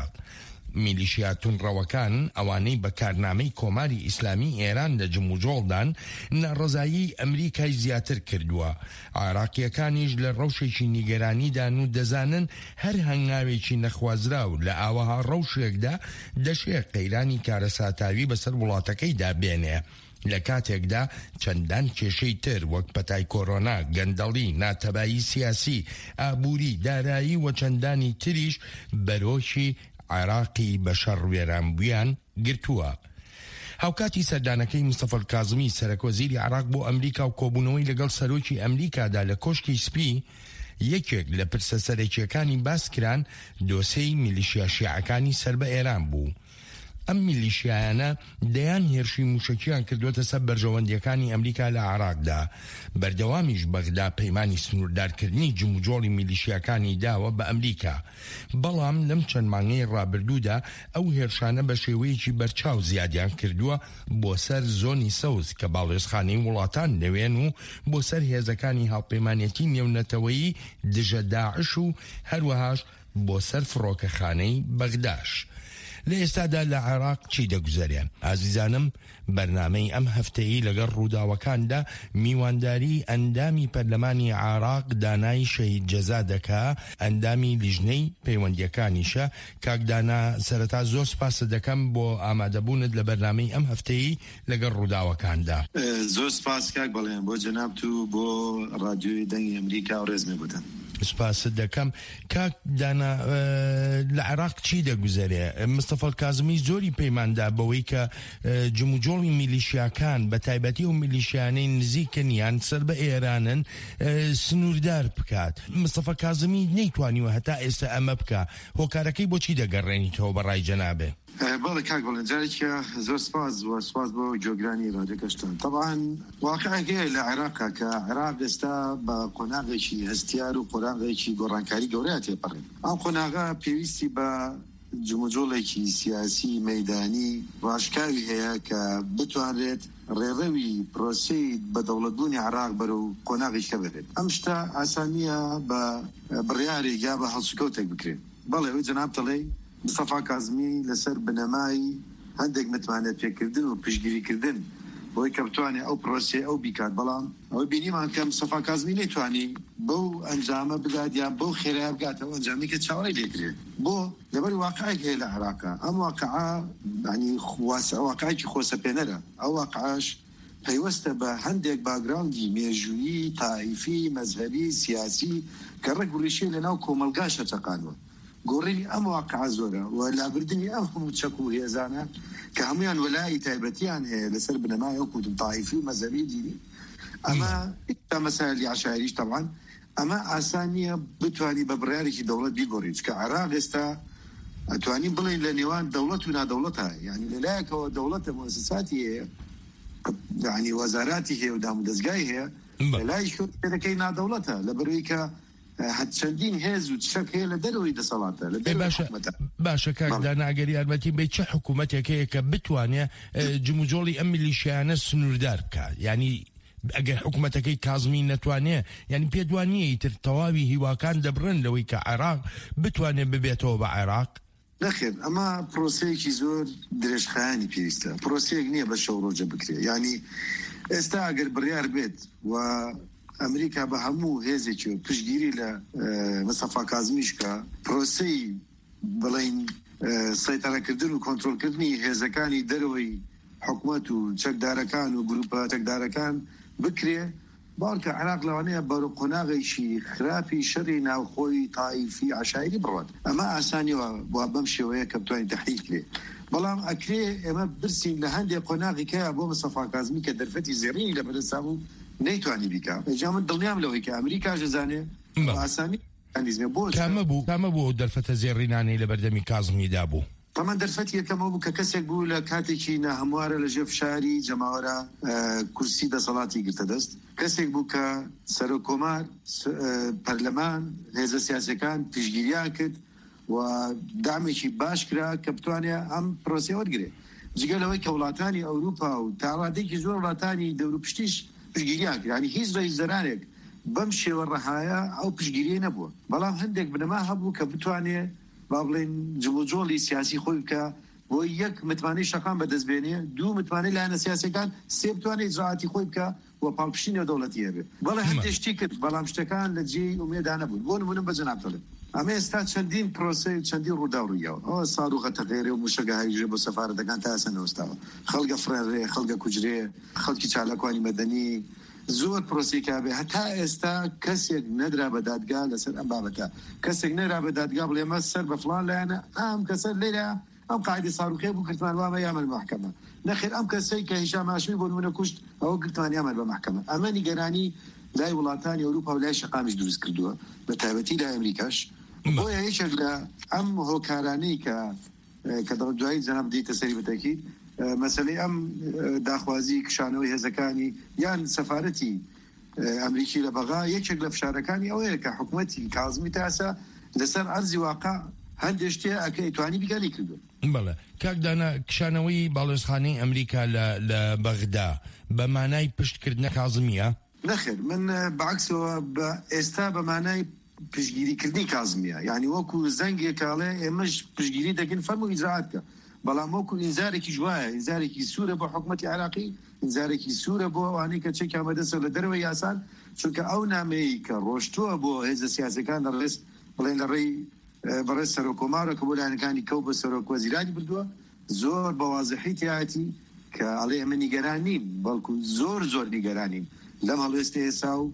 میلیشیا تونڕەوەکان ئەوانەی بە کارنامەی کۆماری ئیسلامی ئێران لە جموجۆڵدان ناڕزایی ئەمریکای زیاتر کردووە. عێراقیەکانیش لە ڕەوشێکی نیگەرانیدان و دەزانن هەر هەنگاوێکی نەخوازراو لە ئاوەها ڕەوشێکدا دەشێت قەیرانی کارەساتاوی بەسەر وڵاتەکەیدا بێنێ. لە کاتێکدا چەندان کێشەی تر وەک پەتای کۆرۆنا، گەندەڵی، ناتەبایی سیاسی، ئابووری، دارایی و چەندانی تریش بەرۆشی عێراقی بە شەڕ وێرانبوویان گرتووە. هاوکاتی سەردانەکەی مستەفا کاظمی سەرۆکوەزیری عێراق بۆ ئەمریکا و کۆبوونەوەی لەگەڵ سەرۆکی ئەمریکادا لە کۆشکی سپی یەکێک لە پرسە سەرەکیەکانی باس کران دۆسەی میلیشیا شیعەکانی سەر بە ئێران بوو. ئەم میلیشیایانە دەیان هێرشی موشکیان کردوتە سەر بەرژەوەندیەکانی ئەمریکا لە عێراقدا. بەردەوامیش بەغدا پەیمانی سنووردارکردنی جموجۆڵی میلیشیاکانی داوە بە ئەمریکا. بەڵام لەم چەند مانگەی ڕابردوودا ئەو هێرشانە بە شێوەیەکی بەرچاو زیادیان کردووە بۆ سەر زۆنی سەوز کە باڵێزخانەی وڵاتان دەوێن و بۆ سەر هێزەکانی هاوپەیمانەتی نێونەتەوەیی دژە داعش و هەروەهاش بۆ سەر فڕۆکەخانەی بەغداش. لە ئێستادا لە عێراق چی دەگوزارێن؟ ئازیزانم بەرنامەی ئەم هەفتەیە لەگەڵ ڕووداوەکاندا میوانداری ئەندامی پەرلەمانی عێراق دانای شەهید جەزا دەکا، ئەندامی لیژنەی پەیوەندیەکانیشە. کاکدانا سەرەتا زۆر سپاس دەکەم بۆ ئامادەبوونت لە بەرنامەی ئەم هەفتەیە لەگەڵ ڕووداوەکاندا. زۆر سپاس کاک بەڵێن بۆ جەناب تو بۆ ڕادیۆی دەنگی ئەمریکا و ڕێزمێ بودن. سپاست دەکەم. کاک دانا لە عێراق چی دەگوزارێ؟ مستەفا کاظمی زۆری پەیماندا بەوەی کە جموجۆڵی میلیشیاکان بە تایبەتی و میلیشیانەی نزیکەنیان سەر بە ئێرانن سنووردار بکات. مستەفا کاظمی نەیتوانیوە هەتا ئێستا ئەمە بکە. هۆکارەکەی بۆچی دەگەڕێنیتەوە بەڕای جەنابێ؟ بەڵێ کاک بەڵێن جارێکە زۆر سپاس و سپاس بۆ جۆگرانی ڕادیۆکەشتان. طبعاً واقعەکەیە لە عێراقا کە عێراق ئێستا بە قۆناغێکی هەستیار و قۆناغێکی گۆڕانکاری گەورەیە تێپەڕێن. ئەم قۆناغا پێویستی بە جموجۆڵێکی سیاسی مەیدانی ڕاشکاوی هەیە کە بتوانرێت ڕێڕەوی پرۆسەی بە دەوڵەتبوونی عێراق بەرەو قۆناغی شکە بێت. ئەم شتە ئاسانیە بە بڕیارێک یا بە هەڵسوکەوتێک بکرێن. بەڵێ ئەوەی جەناب دەڵێ مستەفا کاظمی لەسەر بنەمای هەندێک متمانێت پێکردن و پشتگیریکردن بۆی کە بتوانێت ئەو پرۆسێ ئەو بیکات. بەڵام ئەوەی بینیمان کە مستەفا کاظمی نەیتوانی بەو ئەنجامە بدات یان بەو خێرایە بگاتەوە ئەنجامی کە چاوەڕێی لێکرێت. بۆ لەبەر واقعێک هەیە لە عێراقا. ئەم واقعە ینی واقعێکی خۆسەپێنەرە. ئەو واقعەش پەیوەستە بە هەندێک باگراوندی مێژوویی تایفی مەزهەبی سیاسی کە ڕێک وڕیشی لەناو کۆمەلگاشە چەقانوە. گۆڕینی ئەم واقعە زۆرە و لابردنی ئەم هەموو چەک و هێزانە کە هەمویان وەلای تایبەتیان هەیە لەسەر بنەمای ئەو کوتم تایفی و مەزهەبی دینی. ئەمە مەسائلی عشایریش طبعاً ئەمە ئاسان نییە بتوانی بە بڕیارێکی دەوڵەت بیگۆڕیت کە عێراق ئێستا ئەتوانین بڵین لە نێوان دەوڵەت و نادەوڵەتە. یعنی لەلایەکەوە دەوڵەتە مؤسساتی هەیە، یعنی وەزاراتی هەیە و دامودەستگای هەیە، لەلای شوێنەکەی نادەوڵەتە لەبەرەوەی کە چەندین هێز و چەک هەیە لە دەرەوەی دەسەڵاتە. باشە کاکدانا ئەگەری یارمەتی بێ چه حکوومەتێکەیە کە بتوانێت جموجۆڵی ئەم میلیشیانە سنووردار بکات؟ یعنی ئەگەر حکوومەتەکەی کاظمی نەتوانێت یعنی پێدوانیە تر تەواوی هیواکان دەبرن لەوەی کە عێراق بتوانێت ببێتەوە بە عێراق؟ نەخێر، ئەمە پرۆسەیەکی زۆر درێژخایانی پێویستە. پرۆسەیەک نییە بە شەو ڕۆژە بکرێ. یعنی ئێستا ئەگەر بڕیار بێت و ئەمریکا بە هەموو هێزێکی و پشتگیری لە مستەفا کاظمیشکە پرۆسەی بڵین سەیطرەکردن و کۆنتڕۆلکردنی هێزەکانی دەرەوەی حکوومەت و چەکدارەکان و گروپە چەکدارەکان بکرێ، باڵکە عێراق لەوانەیە بەرە قۆناغێکی خراپی شەڕی ناوخۆی تایفی عشایری بڕات. ئەمە ئاسانیەوە بۆ بەم شێوەیە کە بتوانین تەحلیل کرێ. بەڵام ئەکرێ ئێمە برسین لە هەندێک قۆناغی کە بۆ مستەفا کاظمی کە دەرفەتی زێڕینی لە بەرزا بوو نەیتوانی بیکا. ئەجا من دڵنیام لەوەی کە ئەمریکا ژەزانێ ئاسانی کامە بوو کامە بوو دەرفەتە زێڕینانەی لە بەردەمی کاظمیدا بوو. تەمان دەرفەتی یەکەمە بوو کە کەسێک بوو لە کاتێکی ناهەموارە لە ژێر فشاری جەماوەرە کورسی دەسەڵاتی گرتە دەست. کەسێک بوو کە سەرۆکۆمار پەرلەمان هێزە سیاسەکان پشتگیریان کرد و دامێکی باش کرا کە بتوانێت ئەم پرۆسە وەرگرێ. جگە لەوەی کە وڵاتانی ئەوروپا و تاڕادێکی زۆر وڵاتانی دەوروپشتیش پشتگیریان کرد. ینی هیچ ڕێی زەرانێک بەم شێوە ڕەهایە ئەو پشتگیریە نەبووە. بەڵام هەندێک بنەما هەبوو کە بتوانێت با بڵێن جموجۆڵی سیاسی خۆی بکە بۆ یەک متمانەی شەقام بەدەستبێنێ، دوو متمانەی لایەنە سیاسەکان، سێ بتوانێت ئیجراعاتی خۆی بکە و پاڵپشتنی دەوڵەتی هەبێت. بەڵێ هەندێک شتی کرد بەڵام شتەکان لە جێی ئومێدا نەبوون. بۆ نمونە بە جەناب دەڵێ ئەمە ئێستا چەندین پرۆسەی چەندین ڕوودا ڕوویەوە. ئەوە ساروغەتە غێرێ و موشەگەهایژێ بۆ سەفارەتەکان تا ئێستا نەوەستاوە. خەڵگە فڕێڕێ، خەڵگە کوژرێ، خەڵکی چالاکوانی مەدەنی، زۆر پرۆسێکا بێ. هەتا ئێستا کەسێک نەدرا بە دادگا لەسەر ئەم بابەتە. کەسێک نەرا بە دادگا بڵێ مە سەر بە فڵان لایەنە ئەم کەسە لێرە ئەم قاعدەی ساروخێ بوو گرتمان وامە یامەن بە محکەمە. نەخێر ئەم کەسەی کە هیشام هاشمی بۆ نمونە کوشت ئەوە گرتمان یامەن بە محکەمە. ئەمە نیگەرانی لای وڵاتانی ئەوروپا و لای شەقامیش دروست کردووە، بە تایبەتی لای ئەمریکاش. بۆیە یەکێک لە ئەم هۆکارانەی کە کە دوایی جەناب دیتە سەری بەتەکید مەسەلەی ئەم داخوازی کشانەوەی هێزەکانی یان سەفارەتی ئەمریکی لە بەغا یەکێک لە فشارەکانی ئەوەیە کە حکوومەتی کاظمی تاسە لەسەر ئەرزی واقع هەندێک شتێ ئەکە ئیتوانی بیگەلی کردو. بەڵێ کاکدانا کشانەوەی باڵۆزخانەی ئەمریکا لە بەغدا بە مانای پشتکردنە کاظمیە؟ نەخێر، من بەعکسەوە بە ئێستا بە مانای پشتگیریکردنی کاظمیە. یعنی وەکو زەنگێکاڵێ ئێمەش پشتگیری دەکەین فەرمو ئیجراعاتکە. بەڵام وەکو ئینزارێکی جوایە، ئینزارێکی سوورە بۆ حکوومەتی عێراقی، ئینزارێکی سوورە بۆ ئەوانەی کە چێکیان بەدەستە لە دەرەوەی یاسان، چونکە ئەو نامەیە کە ڕۆشتووە بۆ هێزە سیاسەکان لەڕێز بڵێن لەڕێی بەڕێز سەرۆکۆمارە کە بۆ لایەنەکانی کەو بە سەرۆک وەزیرانی بردووە، زۆر بە واضحی تیاتی کە ئەڵێ ئێمە نیگەران نین، بەڵکو زۆر زۆر نیگەرانین لەم هەڵوێستە ئێسا و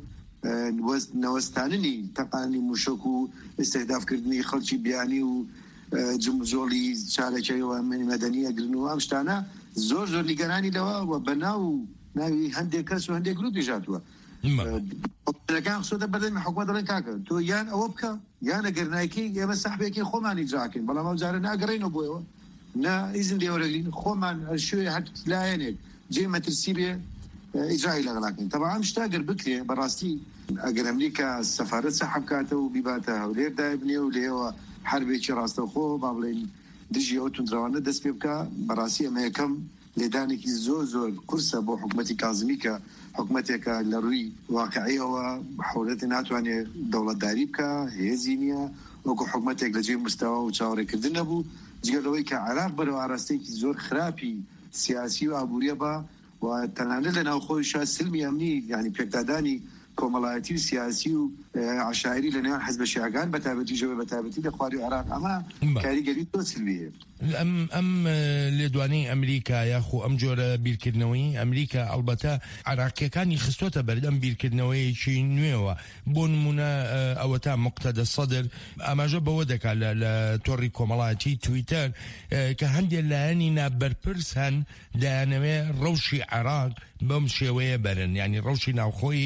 نەوەستاننی تەقانی موشک و ئستێهدافکردنی خەڵکی بیانی و جموجۆڵی چارەکەیەوە مەدەنی ئەگرن و ئەم شتانە زۆر زۆر نیگەرانی لەوە و بەناو ناوی هەندێک کەس و هەندێک گروپی ژاتووە. لەکان خسۆدە بەدەمی حکوومەت دەڵێن کاکە تۆ یان ئەوە بکە یان ئەگەر نایکی ئێمە سەحبێکی خۆمانی جاکەین، بەڵام ئەو جارە ناگەڕێنەوە بۆیەوە نا ئیزن لێوەرەگرین خۆمان شوێ هەر لایەنێک جێ مەترسی بێ ئیجرای لەگەڵاکەین. تەبع ئەم شتا گەر بکرێ بەڕاستی ئەگەر ئەمریکا سەفارەت سەحب کاتە و بیباتە هەولێر دابنێ و لێەوە حربێکی ڕاستەوخۆ با بڵێن دژی ئەو توندراوانە دەست پێ بکە بەڕاستی ئەمە یەکەم لێدانێکی زۆر زۆر قورسە بۆ حکوومەتی کازمی کە حکوومەتێکە لە ڕووی واقعیەوە حوڵەتی ناتوانێت دەوڵەتداری بکە هێزی نییە وەکو حکوومەتێک لە جێ مستەوە و چاوەڕێکردن نەبوو جگەلەوەی کە عێراق بەرەو ئاراستەیەکی زۆر خراپی سیاسی و ئابووریە بە و تەنانەت لە ناوخۆیشا سلمی ئەمنی یعنی پێکدادانی کۆمەڵایەتی و سیاسی و عشاعری لە نێوان حزب شیعەکان بەتابەتی ژەوەی بەتابەتی لە خواری عێراق ئەمە کاریگەری تۆ سلمیە ئەم ئەم لێدوانەی ئەمریکا یاخۆ ئەم جۆرە بیرکردنەوەی ئەمریکا ئەلبەتە عێراقیەکانی خستۆتە بەردەم بیرکردنەوەیکی نوێەوە بۆ نمونە ئەوە تا مقتەدە سەدر ئاماژە بەوە دەکات لە تۆڕی کۆمەڵایەتی تویتەر کە هەندێک لایەنی نابەرپرس هەن دایانەوێ ڕەوشی عێراق بەم شێوەیە بەرن ینی ڕەوشی ناوخۆی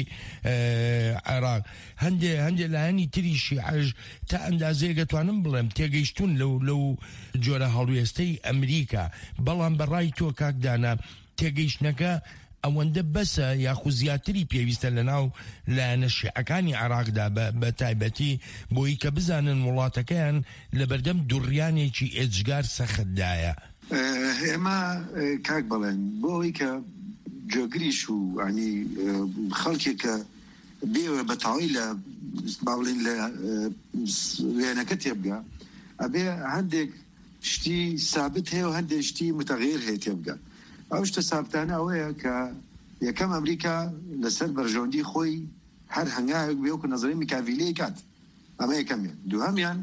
عێراق هەندێ هەندێک لایەنی تری شیعەش تا ئەندازەیە دەتوانم بڵێم تێگەیشتون لەو لەو جۆرە هەڵوێستەی ئەمریکا بەڵام بەڕای تۆ کاکدانە تێگەیشتنەکە ئەوەندە بەسە یاخو زیاتری پێویستە لە ناو لایەنە شیعەکانی عێراقدا بە تایبەتی بۆی کە بزانن وڵاتەکەیان لە بەردەم دوڕیانێکی ئێجگار سەختدایە ئێمە کاک بڵێن بۆی کە جۆگریش و ینی خەڵکێک کە بێوە بەتاوی لە باڵین لە وێنەکە تێبگا ئەبێ هەندێک شتی سابت هەیە و هەندێک شتی متەغیر هەیە تێبگا ئەو شتە سابتانە ئەوەیە کە یەکەم ئەمریکا لەسەر بەرژەوەندی خۆی هەر هەنگاوێک بێوکو نەزەری میکاڤیلەیە کات ئەمە یەکەمیان دووهەمیان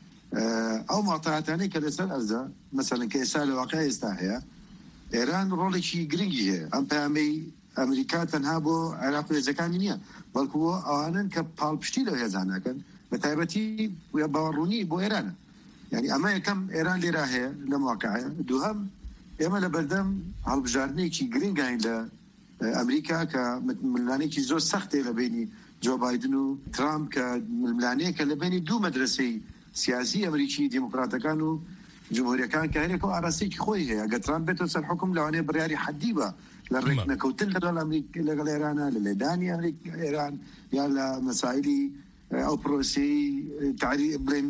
ئەو ماتەهاتانەی کە لەسەر ئەرزە مەسەڵەن کە ئێستا لە واقع ئێستا هەیە ئێران ڕۆڵێکی گرنگی هەیە ئەم پەیامەی ئەمریکا تەنها بۆ عێراق و هێزەکانی نییە بەڵکو بۆ ئەوانن کە پاڵپشتی لەو هێزانەکەن بە تایبەتی باوەڕوونی بۆ ئێرانە یعنی ئەمە یەکەم ئێران لێرا هەیە لە واقعە دووهەم ئێمە لە بەردەم هەڵبژاردنێکی گرنگین لە ئەمریکا کە ململانێکی زۆر سەختێ لە بینی جۆ بایدن و ترامپ کە ململانەیەکە لە بینی دوو مەدرسەی سیاسی ئەمریکی دیموکراتەکان و جمهوریەکان کە هەرێک و ئاراستێکی خۆی هەیە ئەگە ترامپ بێتەوە سەر حکم لەوانەیە بڕیاری حەدی بە لە ڕێک نەکەوتن لەگەڵ ئەمریکا لەگەڵ ئێرانە لە لێدانی ئەمریکا ئێران یا لە مەسائلی ئەو پرۆسەی تعری بڵێن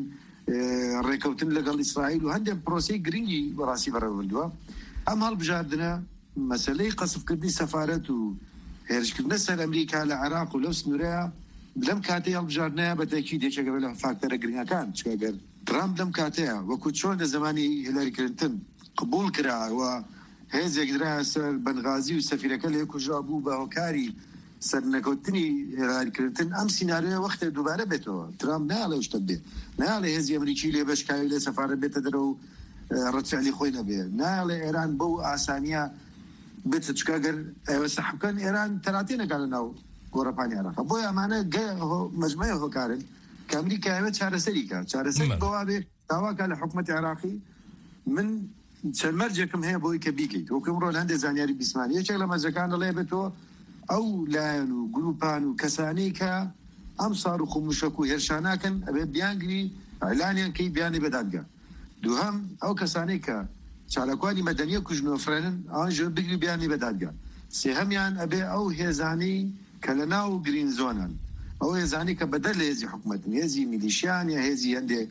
ڕێکەوتن لەگەڵ ئیسرائیل و هەندێک پرۆسەی گرنگی بەڕاستی بەڕێوەبردووە ئەم هەڵبژاردنە مەسەلەی قەسفکردنی سەفارەت و هێرشکردنە سەر ئەمریکا لە عێراق و لەو سنوورەیە لەم کاتەی هەڵبژاردنەیە بەتەکی دێچەکە لە فاکتەرە گرنگەکان چکەگەر ترامپ لەم کاتەیە وەکو چۆن لە زمانی هیلاری کلینتن قبول کراوە هێزێک درایە سەر بەنغازی و سەفیرەکە لێ کوژا بوو بە هۆکاری سەرنەکەوتنی هیلاری کلینتن ئەم سیناریۆ وەختێ دووبارە بێتەوە ترامپ نایڵێ شتە بێ نایڵێ هێزی ئەمریکی لێ بەشکاوی لێ سەفارەت بێتە دەرەوە و ڕەتفعلی خۆی نەبێ نایڵێ ئێران بەو ئاسانیە بێتە چکەگەر ئێوە سەحبکەن ئێران تەراتێ نەکات لە ناو گۆڕەپانی عێراق بۆیە ئەمانە مەجموعە هۆکارن کە ئەمریکا ئەوێت چارەسەری کات چارەسەری بەوا بێ داواکە لە حکومەتی عێراقی من چەند مەرجێکم هەیە بۆی کە بیکەیت وەکو ئەمڕۆ هەندێک زانیاری بیسمانی یەکێک لە مەرجەکان دەڵێ بێتەوە ئەو لایەن و گروپان و کەسانەی کە ئەم ساڕ و خوموشک و هێرشاناکەن ئەبێ بیانگری ئەعلانیان کەی بیانی بەدادگا دووهەم ئەو کەسانەی کە چالاکوانی مەدەنیە کوژنەوە فرێنن ئەوان ژێر بگری بیانی بەدادگا سێهەمیان ئەبێ ئەو هێزانەی کە لە ناو گرین زۆنن ئەو هێزانی کە بەدەر لە هێزی حکومەتن هێزی میلیشیان یا هێزی هەندێ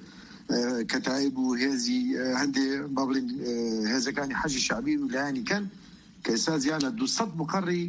کەتایب و هێزی هەندێ بابڵین هێزەکانی حەجی شعبی و لایانی کەن کە ئێستا زیان لە دووسەد مقڕی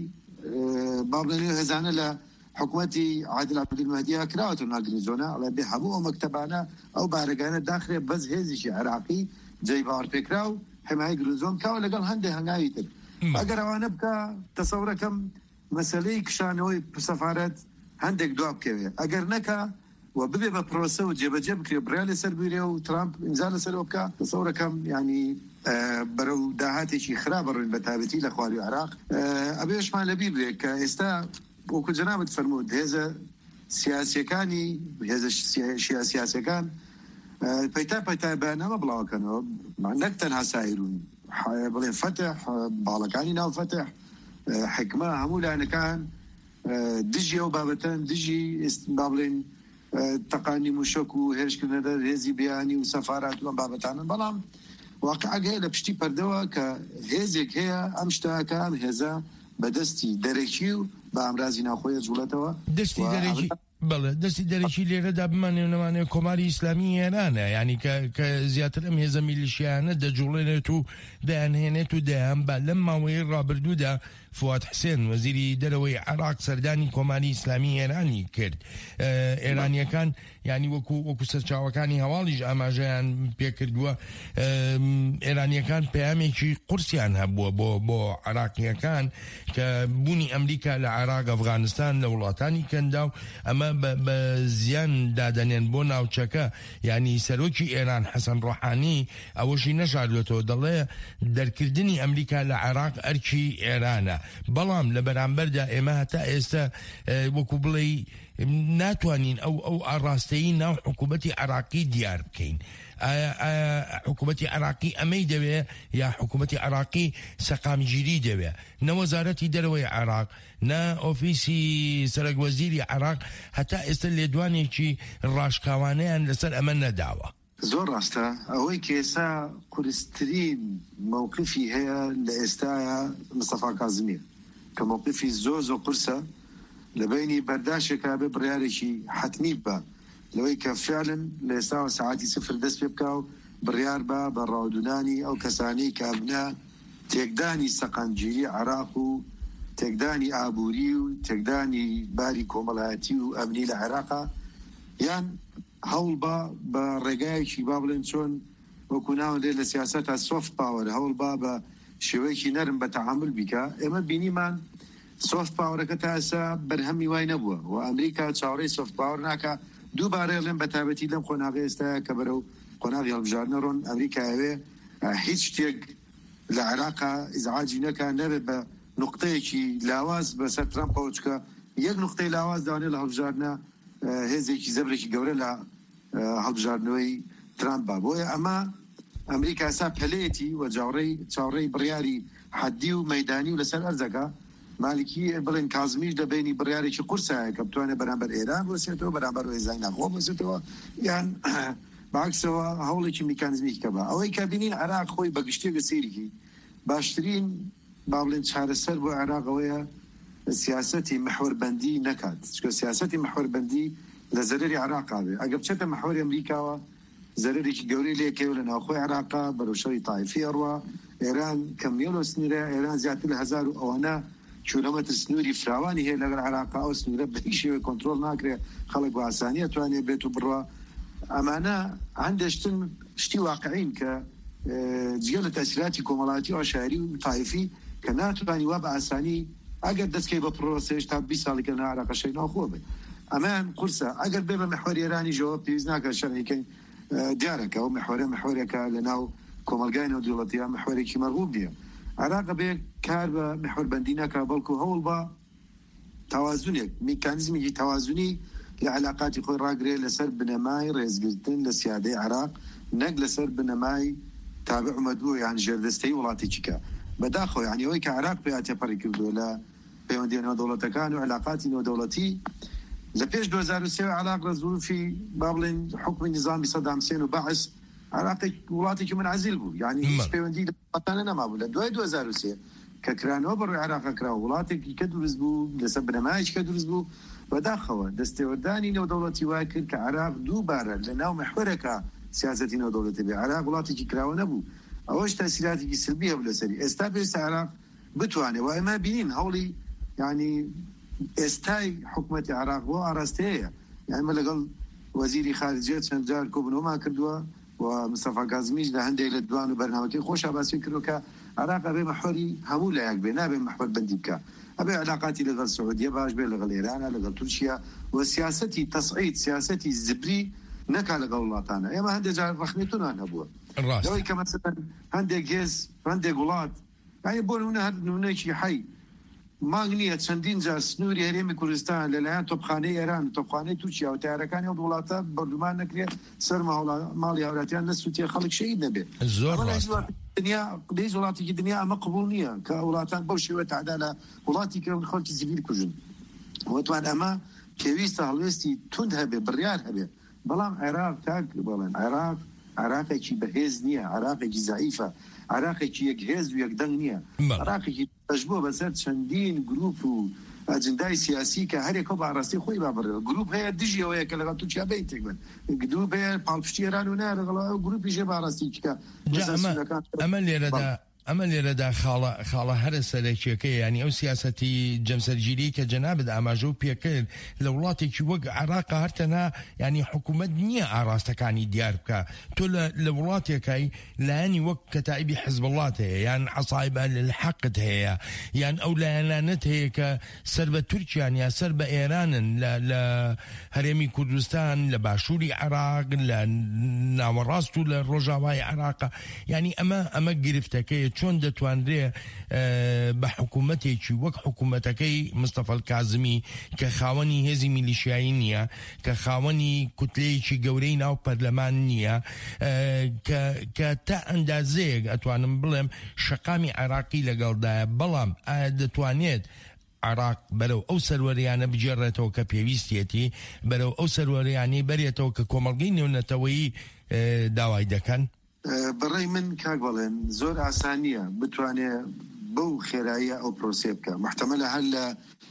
بابڵێن هێزانە لە حکومەتی عادل عەبدولمەهدیە کراوەتە ناو گرین زۆنە ئەڵێ بێ هەموو ئەو مەکتەبانە ئەو بارەگانە داخرێ بەس هێزیشی عێراقی جێی باوەڕ پێکرا و حمایەی گرین زۆن کاوە لەگەڵ هەندێک هەنگاوی تر ئەگەر ئەوانە بکە تەسەورەکەم مەسەلەی کشانەوەی سەفارەت هەندێک دوا بکەوێ ئەگەر نەکە و ببێ بە پرۆسە و جێبەجێ بکرێ برا لەسەر بیرێ و ترامپ ئیمزا لەسەرەوە بکە تەسەورەکەم ینی بەرەو داهاتێکی خراپ بڕوین بە تایبەتی لە خواری عێراق ئەبێشمان لەبیر بێ کە ئێستا وەکو جەنابەت فەرموود هێزە سیاسیەکانی هێزە سیاسیەکان پەیتا پەیتا بەیاننامە بڵاوکەنەوە نەک تەنها سایرون بڵێن فەتح باڵەکانی ناو فەتح حکمە هەموو لایەنەکان دژی ئەو بابەتەن دژی با بڵێن تەقانی موشک و هێرشکردنە هێزی بیانی و سەفارات و ئەم بابەتانن بەڵام واقعەک هەیە لە پشتی پەردەوە کە هێزێک هەیە ئەم شتەکە ئەم هێزە بەدەستی دەرەکی و بە ئامرازی ناخۆیە جوڵەتەوە بەڵێ دەستی دەرەکی لێرەدا بمانێنەوانێ کۆماری ئیسلامی ئێرانە ینی کە زیاتر ئەم هێزە میلیشیانە دەجوڵێنێت و دەیانهێنێت و دەیان با لەم ماوەی ڕابردوودا فواد حسێن وەزیری دەرەوەی عێراق سەردانی کۆماری ئیسلامی ئێرانی کرد. ئێرانیەکان ینی وەکو وەکو سەرچاوەکانی هەواڵیش ئاماژەیان پێکردووە ئێرانیەکان پەیامێکی قورسیان هەبووە بۆ بۆ عێراقیەکان کە بوونی ئەمریکا لە عێراق ئەفغانستان لە وڵاتانی کەندا و ئەمە بە زیان دادەنێن بۆ ناوچەکە. ینی سەرۆکی ئێران حەسەن ڕۆحانی ئەوەشی نەشاردوێتەوە دەڵێ دەرکردنی ئەمریکا لە عێراق ئەرکی ئێرانە، بەڵام لە بەرامبەردا ئێمە هەتا ئێستا وەکو بڵێ ناتوانین ئەو ئەو ئاڕاستەیی ناو حکوومەتی عێراقی دیار بکەین. حکوومەتی عێراقی ئەمەی دەوێ یا حکوومەتی عێراقی سەقامگیری دەوێ، نە وەزارەتی دەرەوەی عێراق نە ئۆفیسی سەرۆکوەزیری عێراق هەتا ئێستا لێدوانێکی ڕاشکاوانەیان لەسەر ئەمە نەداوە. زۆر ڕاستە ئەوەی کە ئێستا قورسترین مووقفی هەیە لە ئێستاە مستەفا کاظمیە کە مووقفی زۆر زۆر قورسە لە بینی بەرداشتێکا بێ بڕیارێکی حتمی بە لەوەی کە فعلن لە ئێستا ساعتی سفر دەست پێ بکە و بڕیار بە بە ڕاودونانی ئەو کەسانەی کە ئەبنە تێکدانی سەقامگیری عێراق و تێکدانی ئابووری و تێکدانی باری کۆمەڵایەتی و ئەمنی لە عێراقا یان هەوڵ بە بە ڕێگایەکی با بڵێن چۆن وەکو ناوەندێ لە سیاسەتە سۆفت پاوەر هەوڵ با بە شێوەیەکی نەرم بە تەعامل بیکە. ئێمە بینیمان سۆفت پاوەرەکە تا ئێستا بەرهەمی وای نەبووە و ئەمریکا چاوەڕێی سۆفت پاوەر ناکە. دووبارە لێم بە تابەتی لەم قۆناغی ئێستاە کە بەرەو قۆناغی هەڵبژاردنە ڕۆن ئەمریکاوێ هیچ شتێک لە عێراقا ئیزعاجی نەکا نەبێت بە نقطەیەکی لاواز بەسەر ترامپەوە چکە یەک نقطەی لاواز داوانێت لە هەڵبژاردنە هێزێکی زەبرێکی گەورە لە هەڵبژاردنەوەی ترامپە. بۆیە ئەمە ئەمریکا ئێستا پەلەیەتی و چاوەڕێی بڕیاری حەدی و مەیدانی و لەسەر ئەرزەکە مالکی بڵێن کازمیش دەبینی بڕیارێکی قورسایە کە بتوانێت بەرامبەر ئێران بۆسێتەوە بەرامبەر وێزای ناخۆ بۆسێتەوە یان باکسەوە هەوڵێکی میکانزمی کە بە ئەوەی کە بینین عێراق خۆی بەگشتێگە سیرکی باشترین با بڵێن چارەسەر بۆ عێراقەوەیە سیاسەتی محوربەندی نەکات چکە سیاسەتی محوربەندی لە زەرری عێراقا بێ ئەگەر بچێتە محوری ئەمریکاوە زەرێکی گەورەی لێکەوە لە ناوخۆی عێراقا بەرەوشەوی تایفی ئەڕوا ئێران کەمیێڵ سنوورە ئێران زیاتر لە هەزار و ئەوەنە کیلۆمەتر سنووری فراوانی هەیە لەگەڵ عێراقا ئەو سنوورە بەهیچ شێوەیە کۆنتڕۆڵ ناکرێت خەڵک بە ئاسانیە توانێت بێت و بڕوا. ئەمانە هەندێشتن شتی واقعین کە جگە لە تەسیراتی کۆمەڵایەتی و عەشایری و تایفی کە ناتوانی وا بە ئاسانی ئەگەر دەستکەی بە پرۆسێش تا بیست ساڵێکە لە عێراقەشەی ناوخۆ بێت. ئەمان قورسە ئەگەر بێ بە محوەری ئێرانی ژەوە پێویست ناکات شەڕێکەکەی دیارەکە ئەو محوەرە محوەرێکە لە ناو کۆمەلگای نێودەوڵەتیە محوەرێکی مەرغوب نییە. عێراق بێ کار بە محوربەندی ناکا بەڵکو هەوڵ بە تەوازونێک میکانیزمێکی تەوازونی لە علاقاتی خۆی ڕاگرێت لەسەر بنەمای ڕێزگرتن لە سیادەی عێراق نەک لەسەر بنەمای تابع مەدبووە یان ژێردەستەی وڵاتێکیکە بەداخۆ یعنی ئەوەی کە عێراق پێیا تێپەڕی کردووە لە پەیوەندی نێودەوڵەتەکان و علاقاتی نێودەوڵەتی لە پێش دوو هەزار و سێ عێراق لە زوروفی با بڵێن حکمی نظامی سەدام حوسێن و بەعس عراقی وڵاتێکی منعزل بوو یعنی هیچ پەیوەندی لەوڵاتانە نەمابوو لە دوای دوو هەزار و سێ کە کرانەوە بەڕووی عێراق کرا وڵاتێکی کە دروست بوو لەسەر بنەمایەکی کە دروست بوو بەداخەوە دەستێوەردانی نێودەوڵەتی وای کرد کە عێراق دووبارە لە ناو محورێکە سیاسەتی نێودەوڵەتی بێ عێراق وڵاتێکی کراوە نەبوو ئەوەش تەسیراتێکی سلبی هەبوو لەسەری ئێستا پێویستە عێراق بتوانێت و ئێمە بینین هەوڵی یعنی ئێستای حکوومەتی عێراق بۆ ئاراستەیە یعنی مە لەگەڵ وەزیری خارجیە چەند جار کۆبنەوەمان کردووە و مستەفا کاظمیش لە هەندێک لە دوان و بەرنامەکەی خۆش باسی کردو کە عێراق ئەبێ محوەری هەموو لایەک بێ نابێ محور بەندی بکە ئەبێ علاقاتی لەگەڵ سعودیە باش بێ لەگەڵ ئێرانە لەگەڵ تورکیا و سیاسەتی تەسعید سیاسەتی زبری نەکا لەگەڵ وڵاتانە ئێمە هەندێک جار ڕەخنێتونان هەبووە لەوەی کە مەسەلەن هەندێک هێز هەندێک وڵات یعنی بۆ نمونە هەر نمونەیەکی حی مانگ نییە چەندین جار سنووری هەرێمی کوردستان لەلایەن تۆپخانەی ئێران تۆپخانەی تورکیا و تیارەکانی ئەو وڵاتە بەردومان نەکرێت سەر ماڵی هاوڕاتیان نەسووتێ خەڵک شەهید نەبێت زۆر ڕاستە دنیا هیچ وڵاتێکی دنیا ئەمە قبوڵ نییە کە وڵاتان بەو شێوە تعدا لە وڵاتی کە خەڵکی سیڤیل کوژن وتوان ئەمە پێویستە هەڵوێستی تند هەبێ بڕیار هەبێ بەڵام عێراق کاک بڵێن عێراق عراقێکی بەهێز نییە عراقێکی زعیفە عراقێکی یەک هێز و یەک دەنگ نییە عراقێکی پەشبووە بەسەر چەندین گروپ و ئەجندای سیاسی کە هەرێکە باڕاستی خۆی بابڕێ گروپ هەیە دژیەوەیە کە لەگەڵ تووشیا بێت تێکبن گروپ هەیە پاڵپشتی ئێران و نایە لەگەڵ گروپی ژێ باڕاستی کە ئەمە لێرەدا ئەمە لێرەدا خاڵە خاڵە هەرە سەرەکیەکەی ینی ئەو سیاسەتی جەمسەرگیری کە جەنابێت ئاماژە و پێکرد لە وڵاتێکی وەک عێراق هەرتەنها ینی حکوومەت نییە ئاراستەکانی دیار بکە تۆ لە وڵاتێکای لایەنی وەک کەتائبی حزب الله هەیە یان عەسایبە الحەقت هەیە یان ئەو لایەنانەت هەیە کە سەر بە تورکیان یا سەر بە ئێرانن لە هەرێمی کوردستان لە باشووری عێراق لە ناوەڕاست و لە ڕۆژاوای عێراق ینی ئەمە ئەمە گرفتەکەی چۆن دەتوانرێ بە حکوومەتێکی وەک حکوومەتەکەی مستەفا کازمی کە خاوەنی هێزی میلیشیایی نییە کە خاوەنی کوتلەیەکی گەورەی ناو پەرلەمان نییە کە تا ئەندازەیەک ئەتوانم بڵێم شەقامی عێراقی لەگەڵدایە بەڵام ئایا دەتوانێت عێراق بەرەو ئەو سەروەریانە بجێڕێتەوە کە پێویستێتی بەرەو ئەو سەروەریانی بەرێتەوە کە کۆمەڵگەی نێونەتەوەیی داوای دەکەن بەڕێی من کاک بەڵێن زۆر ئاسانیە بتوانێ بەو خێراییە ئەو پرۆسێ بکە محتەمەلە هەر لە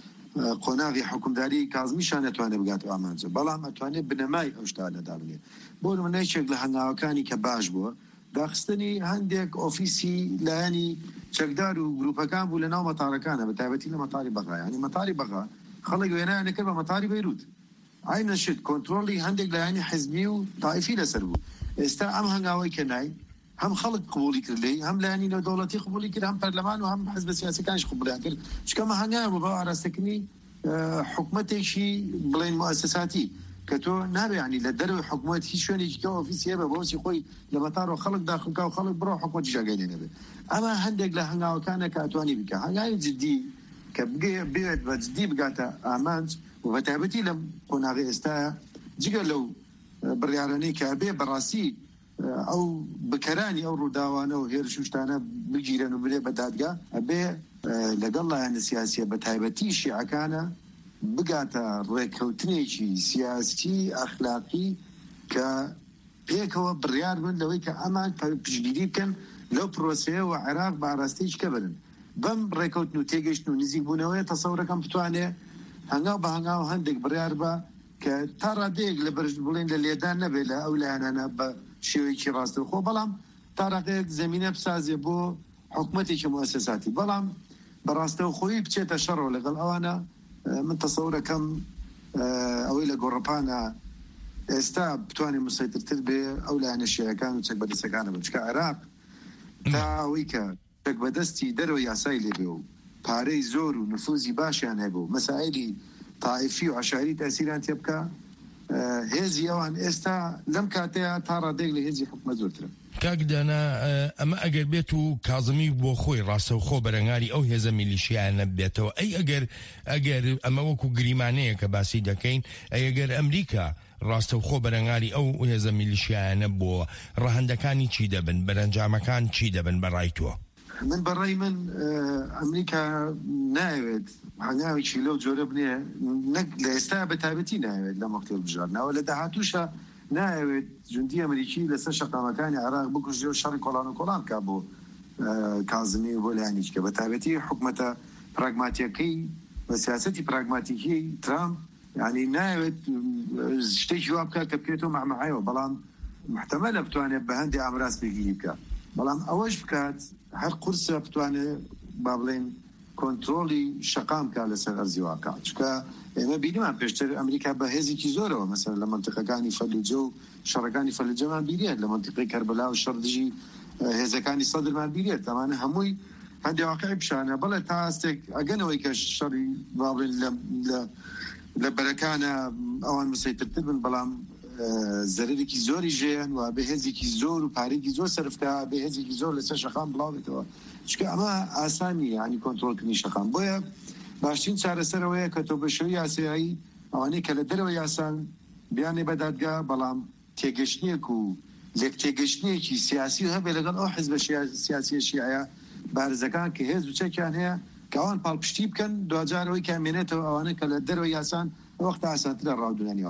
قۆناغی حکومداری کازمیشان نەتوانێت بگات ئامانجە بەڵام ئەتوانێت بنەمای ئەو شتانەدا بێ بۆ نمونەیەکێک لە هەنگاوەکانی کە باش بووە داخستنی هەندێک ئۆفیسی لایەنی چەکدار و گروپەکان بوو لە ناو مەتارەکانە بە تایبەتی لە مەتاری بەغا ینی مەتاری بەغا خەڵک وێنایانە کرد بە مەتاری بەیروت عینە شت کۆنتڕۆڵی هەندێک لایەنی حزبی و تایفی لەسەر بوو ئێستا ئەم هەنگاوەی کە نای هەم خەڵک قبولی کرد لێ هەم لایەنی نێودەوڵەتی قبولی کرد هەم پەرلەمان و هەم حزب سیاسیەکانیش قبولیان کرد چکەمە هەنگاوە بۆ ئاراستەکردنی حکومەتێکی بڵێن موسساتی کە تۆ نابێ ینی لە دەروی حکومەت هیچ شوێنێکی کە ئۆفیسیە بە بۆسی خۆی لە مەتارەوە خەڵک داخلکا و خەڵک بڕۆ حکومەتی ژاگەی لێ نەبێ ئەمە هەندێک لە هەنگاوەکانە کە ئەتوانی بکە هەنگاوی جدی کە بێت بە جدی بگاتە ئامانج و بە تایبەتی لە قۆناغی ئێستاە جگە لەو بڕیارانەی کە بێ بەڕاستی ئەو بکەرانی ئەو ڕووداوانە و هێرش و شتانە بگیرن و برێ بە دادگا ئەبێ لەگەڵ لایەنە سیاسیە بە تایبەتی شیعەکانە بگاتە ڕێککەوتنێکی سیاسی ئەخلاقی کە پێکەوە بڕیار بن لەوەی کە ئەمان پشتگیری بکەن لەو پرۆسەیە و عێراق باڕاستیش کە بن بەم ڕێککەوتن و تێگەشتن و نزیک بوونەوەی تەسەورەکەم بتوانێ هەنگاو بە هەنگاو هەندێک بڕیار بە کە تا ڕادەیەک لە بەرز بڵێن لە لێدان نەبێت لە ئەو لایەنانە بە شێوەیەکی ڕاستە خۆ بەڵام تا ڕادەیەک زەمینە بسازێ بۆ حکومەتێکی موسساتی بەڵام بەڕاستەوە خۆی بچێتە شەڕەوە لەگەڵ ئەوانە من تەسەورەکەم ئەوەی لە گۆڕپانە ئێستا بتوانێت مسەیترتر بێ ئەو لایەنە شیعەکان و چەک بەدەستەکانە بن چکە عێراق تا ئەوەی کە چەک بەدەستی دەرەوە یاسای لێبێ و پارەی زۆر و نفوزی باشیان هەبوو مەسائلی تایفی و عشاری تەسیران تێ بکە هێزی ئەوان ئێستا لەم کاتەیە تا ڕادێک لە هێزی حکومەت زۆرترە کاکدانا ئەمە ئەگەر بێت و کازمی بۆ خۆی ڕاستەوخۆ بەرەنگاری ئەو هێزە میلیشیانە بێتەوە ئەی ئەگەر ئەگەر ئەمە وەکو گریمانەیە کە باسی دەکەین ئەگەر ئەمریکا ڕاستەوخۆ بەرەنگاری ئەو هێزە میلیشیانە بۆ ڕەهەندەکانی چی دەبن بەرەنجامەکان چی دەبن بەڕای تۆ من بەڕای من ئەمریکا ناوێت هەنگاوێکی لەو جۆرە بنێ نەک لە ئێستا بە تایبەتی ناوێت لە مەقتێل بژارنەوە لە داهاتووشە ناوێت جوندی ئەمریکی لەسەر شەقامەکانی عێراق بکوژێ و شەڕی کۆڵان و کۆڵان کا بۆ کازمی بۆ لایەنیش کە بە تایبەتی حکومەتە پراگماتیەکەی بە سیاسەتی پراگماتیکی ترامپ یعنی ناوێت شتێکی وا بکات کە بکرێتەوە مەحمەحایەوە بەڵام محتەمەلە بتوانێت بە هەندێک ئامراست پێگیری بکات بەڵام ئەوەش بکات هەر قورسە بتوانێت با بڵێن کۆنتڕۆلی شەقام کا لەسەر ئەرزی واقع چکە ئێمە بینیمان پێشتر ئەمریکا بە هێزێکی زۆرەوە مەسەن لە منتیقەکانی فەلوجە و شەڕەکانی فەلوجەمان بیرێت لە منتیقەی کەربەلا و شەڕدژی هێزەکانی سەدرمان بیرێت ئەمانە هەمووی هەندێک واقعی پیشانە بەڵێ تا هەستێک ئەگەنەوەی کە شەڕی با بڵێن لە بەرەکانە ئەوان مسەیترتر بن بەڵام زەرێکی زۆری ژێن و بە هێزێکی زۆر و پارێکی زۆر سەرفتا بە هێزێکی زۆر لەسەر شەقام بڵاوێتەوە چکە ئەمە ئاسانی ینی کۆنتڕۆلکردنی شەقام بۆیە باشترین چارەسەرەوەیە کە تۆ بە شێوەی یاسایی ئەوانەی کە لە دەرەوە یاسان بیانێ بە دادگا بەڵام تێگەشتنێک و لێک تێگەشتنێکی سیاسی هەبێ لەگەڵ ئەو حیزبە سیاسی شیعە بارزەکان کە هێز و چەکیان هەیە کە ئەوان پاڵپشتی بکەن دوجارەوەی کامێنێتەوە ئەوانە کە لە دەرەوە یاسان وەختە ئاسانترە ڕاودونانی ئەوانە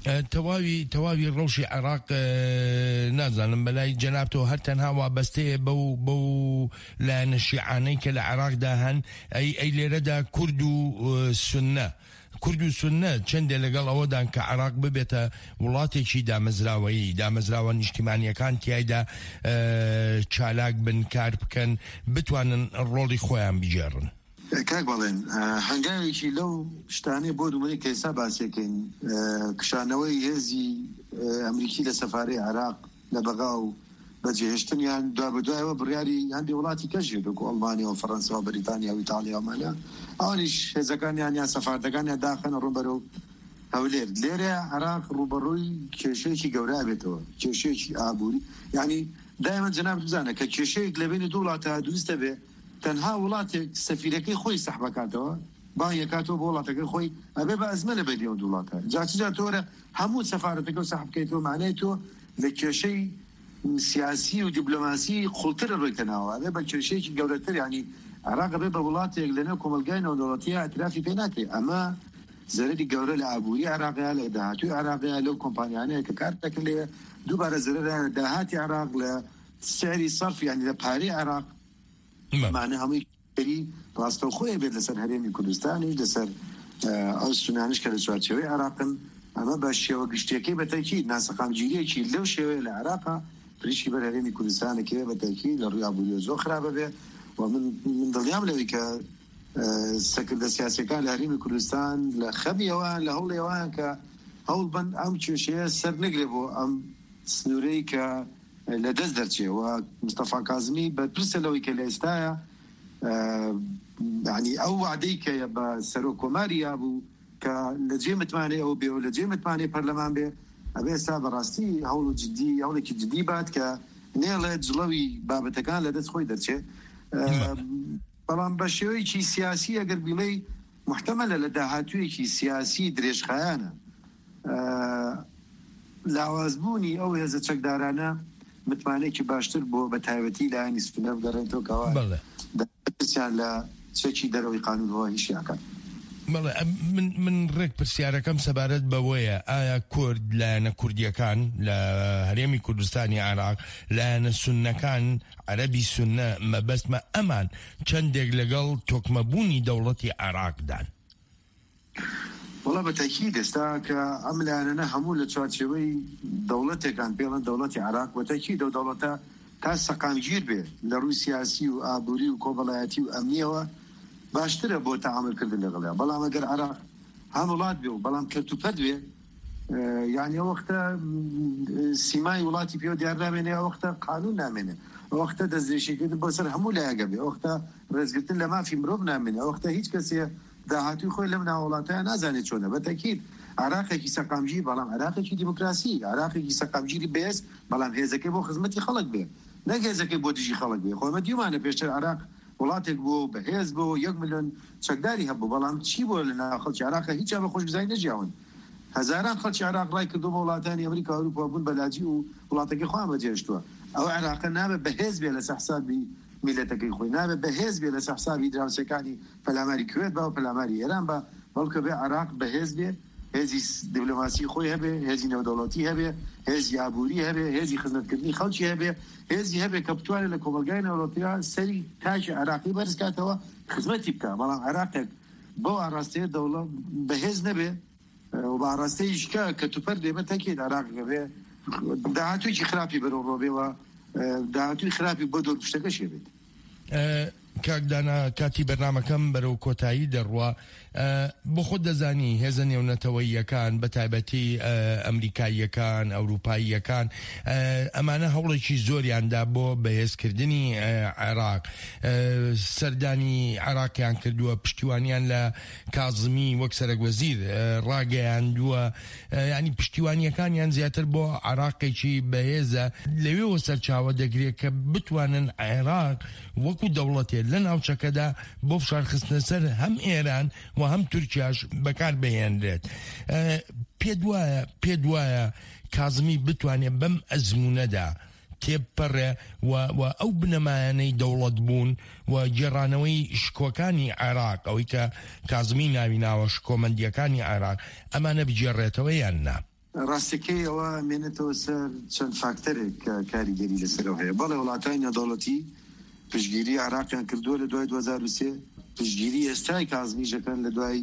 تەواوی تەواوی ڕەوشی عێراق نازانم بەلای جەنابتەوە هەر تەنها وابەستەیە بەو بەو لایەنە شیعانەی کە لە عێراقدا هەن ئەی ئەی لێرەدا کورد و سوننە کورد و سوننە چەندێ لەگەڵ ئەوەدان کە عێراق ببێتە وڵاتێکی دامەزراوەیی دامەزراوە نیشتیمانیەکان تیایدا چالاک بن کار بکەن بتوانن ڕۆڵی خۆیان بجێڕن. کاک بەڵێن هەنگاوێکی لەو شتانەی بۆ دومەی کەیسا باسیەکەین کشانەوەی هێزی ئەمریکی لە سەفارەی عێراق لە بەغا و بەجێهێشتنیان دوا بەدوایەوە بڕیاری هەندێک وڵاتی کەژێ وەکو ئەڵمانیا و فەڕەنسا و بەریتانیا و ئیتالیا و مالیا ئەوانیش هێزەکانیان یان سەفاردەکانیان داخەنە ڕووبەرەو هەولێر لێرە عێراق ڕووبەڕووی کێشەیەکی گەورە بێتەوە کێشەیەکی ئابووری یعنی دایما جەناب بزانە کە کێشەیەک لە بینی دوو وڵاتە دروستە بێ تەنها وڵاتێک سەفیرەکەی خۆی سەحبەکاتەوە با یەکاتەوە بۆ وڵاتەکەی خۆی ئەبێ بە ئەزمە لە بەدیەوە دوو وڵاتە جاچجا تۆرە هەموو سەفارەتەکە و سەحبکەیتەوە معنای تۆ لە کێشەی سیاسی و دیپلۆماسی خوڵترە ڕۆیتەناوە ئەبێ بە کێشەیەکی گەورەتر ینی عێراق ئەبێ بە وڵاتێک لەنێو کۆمەلگای نێودەوڵەتیە ئەترافی پێ ناکرێت ئەمە زەرری گەورە لە ئابووری عێراقیا لە داهاتووی عێراقیا لەو کۆمپانیانەیە کە کار دەکەن لێ دووبارە زەرەرە داهاتی عێراق لە سعری سەرف ینی لە پارەی عێراق معنی هەمووی بری ڕاستە خۆی بێت لەسەر هەرێمی کوردستانی لەسەر ئەو سونانش کە لە چوارچێوەی عێراقن ئەمە بە شێوە گشتیەکەی بەتەکید ناسەقامگیریەکی لەو شێوەیە لە عێراقا پریشکی بەر هەرێمی کوردستانێکێ بەتەکید لە ڕووی ئابووری زۆر خراپە بێ و من من دڵنیام لەوەی کە سەکردە سیاسیەکان لە هەرێمی کوردستان لە خەبیەوەیان لە هەوڵێوەیان کە هەوڵ بن ئەم کێشەیە سەر نەگرێ بۆ ئەم سنوورەی کە لە دەست دەرچێ و مستەفا کازمی بەرپرسە لەوەی کە لە ئێستایە ینی ئەو وعدەی کە بە سەرۆک کۆماری یابوو کە لە جێ متمانێ ئەو بێ و لە جێ متمانێ پەرلەمان بێ ئەبێ ئێستا بەڕاستی هەوڵ جدی هەوڵێکی جدی بات کە نێڵێت جڵەوی بابەتەکان لە دەست خۆی دەرچێ بەڵام بە شێوەیەکی سیاسی ئەگەر بیڵێی محتەمەلە لە داهاتوویەکی سیاسی درێژخایانە لاوازبوونی ئەو هێزە چەکدارانە متمانێکی باشتر بۆ بە تایبەتی لایەنی سپینە بگەڕێنەوە کەوا دەستیان لە چەکی دەرەوەی قانونەوە هیچیاکەن. بەڵێ من من ڕێک پرسیارەکەم سەبارەت بەوەیە ئایا کورد لایەنە کوردیەکان لە هەرێمی کوردستانی عێراق لایەنە سوننەکان عەرەبی سوننە مەبەستمە ئەمان چەندێک لەگەڵ تۆکمەبوونی دەوڵەتی عێراقدان؟ وڵا بەتەکید ئێستا کە ئەم لایەنە هەموو لە چوارچێوەی دەوڵەتێکان پێڵەن دەوڵەتی عێراق بەتەکید ئەو دەوڵەتە تا سەقامگیر بێ لە ڕووی سیاسی و ئابووری و کۆمەڵایەتی و ئەمنیەوە باشترە بۆ تەعاملکردن لەگەڵیان بەڵام ئەگەر عێراق هەم وڵات بێ و بەڵام کەرتوپەت بێ یعنی ئەو وەختە سیمای وڵاتی پێوە دیار نامێنێ ئەو وەختە قانون نامێنێ ئەو وەختە دەستێشیکردن بۆ سەر هەموو لایەگە بێ ئەو وەختە ڕێزگرتن لە مافی مرۆڤ نامێنێ ئەو وەختە هیچ کەسێ داهاتوی خۆی لەم ناوەڵاتەیە نازانێت چۆنە بەتەکید عێراقێکی سەقامگیر بەڵام عێراقێکی دیموکراسی عێراقێکی سەقامگیری بێز بەڵام هێزەکەی بۆ خزمەتی خەڵک بێ نەک هێزەکەی بۆ دژی خەڵک بێ خۆمە دیوانە پێشتر عێراق وڵاتێک بۆ بەهێز بۆ یەک ملیۆن چەکداری هەبوو بەڵام چی بۆ لە ناخەڵکی عێراق هیچ بە خۆشگوزاری نەژیاون هەزاران خەڵکی عێراق ڕای کردو بە وڵاتانی ئەمریکا و ئەوروپا بوون بەلاجی و وڵاتەکەی خۆیان بەجێهێشتووە ئەو عێراق نابێت بەهێز بێ لەسەر حسابی میلەتەکەی خۆی نابێت بەهێز بێ لەسەر حسابی دراوسەکانی پەلاماری کوێت بە و پەلاماری ئێران بە بەڵکە بێ عێراق بەهێز بێ هێزی دیپلۆماسی خۆی هەبێ هێزی نێودەوڵەتی هەبێ هێزی ئابووری هەبێ هێزی خزمەتکردنی خەڵکی هەبێ هێزی هەبێ کە بتوانێت لە کۆمەلگای نێودەوڵەتیە سەری تاجی عێراقی بەرزکاتەوە خزمەتی بکە بەڵام عێراقێک بۆ ئاراستەیە دەوڵەت بەهێز نەبێ و بە ئاراستەیەش کە کە توپەر دێ بەتەکید عێراق بێ داهاتوویکی خراپی بەرەو ڕۆبێەوە داهاتووی خراپی بۆ دۆر پشتەکەشێ بێت. کاکدانا کاتی بەرنامەکەم بەرەو کۆتایی دەڕوا بۆ خۆت دەزانی هێزە نێونەتەوەییەکان بە تایبەتی ئەمریکاییەکان ئەوروپاییەکان ئەمانە هەوڵێکی زۆریاندا بۆ بەهێزکردنی عێراق سەردانی عێراقیان کردووە پشتیوانیان لە کازمی وەک سەرۆکوەزیر ڕاگەیاندووە ینی پشتیوانیەکانیان زیاتر بۆ عێراقێکی بەهێزە لەوێەوە سەرچاوە دەگرێت کە بتوانن عێراق وەکو دەوڵەتێ لە ناوچەکەدا بۆ فشارخستنە سەر هەم ئێران و هەم تورکیاش بەکار بهێنرێت. پێ وایە پێ وایە کازمی بتوانێت بەم ئەزمونەدا تێبپەڕێ و ئەو بنەمایانەی دەوڵەت بوون و گێڕانەوەی شکۆکانی عێراق ئەوەی کە کازمی ناوی ناوە شکۆمەندیەکانی عێراق ئەمانە بجێڕێتەوە یان نا؟ ڕاستەکەی ئەوە مێنێتەوە سەر چەند فاکتەرێک کە کاریگەری لەسەرەوە هەیە. بەڵێ وڵاتانی نێودەوڵەتی پشتگیری عێراقیان کردووە لە دوای دوو هەزار و سێ، پشتگیری ئێستای کازمیژەکان لە دوای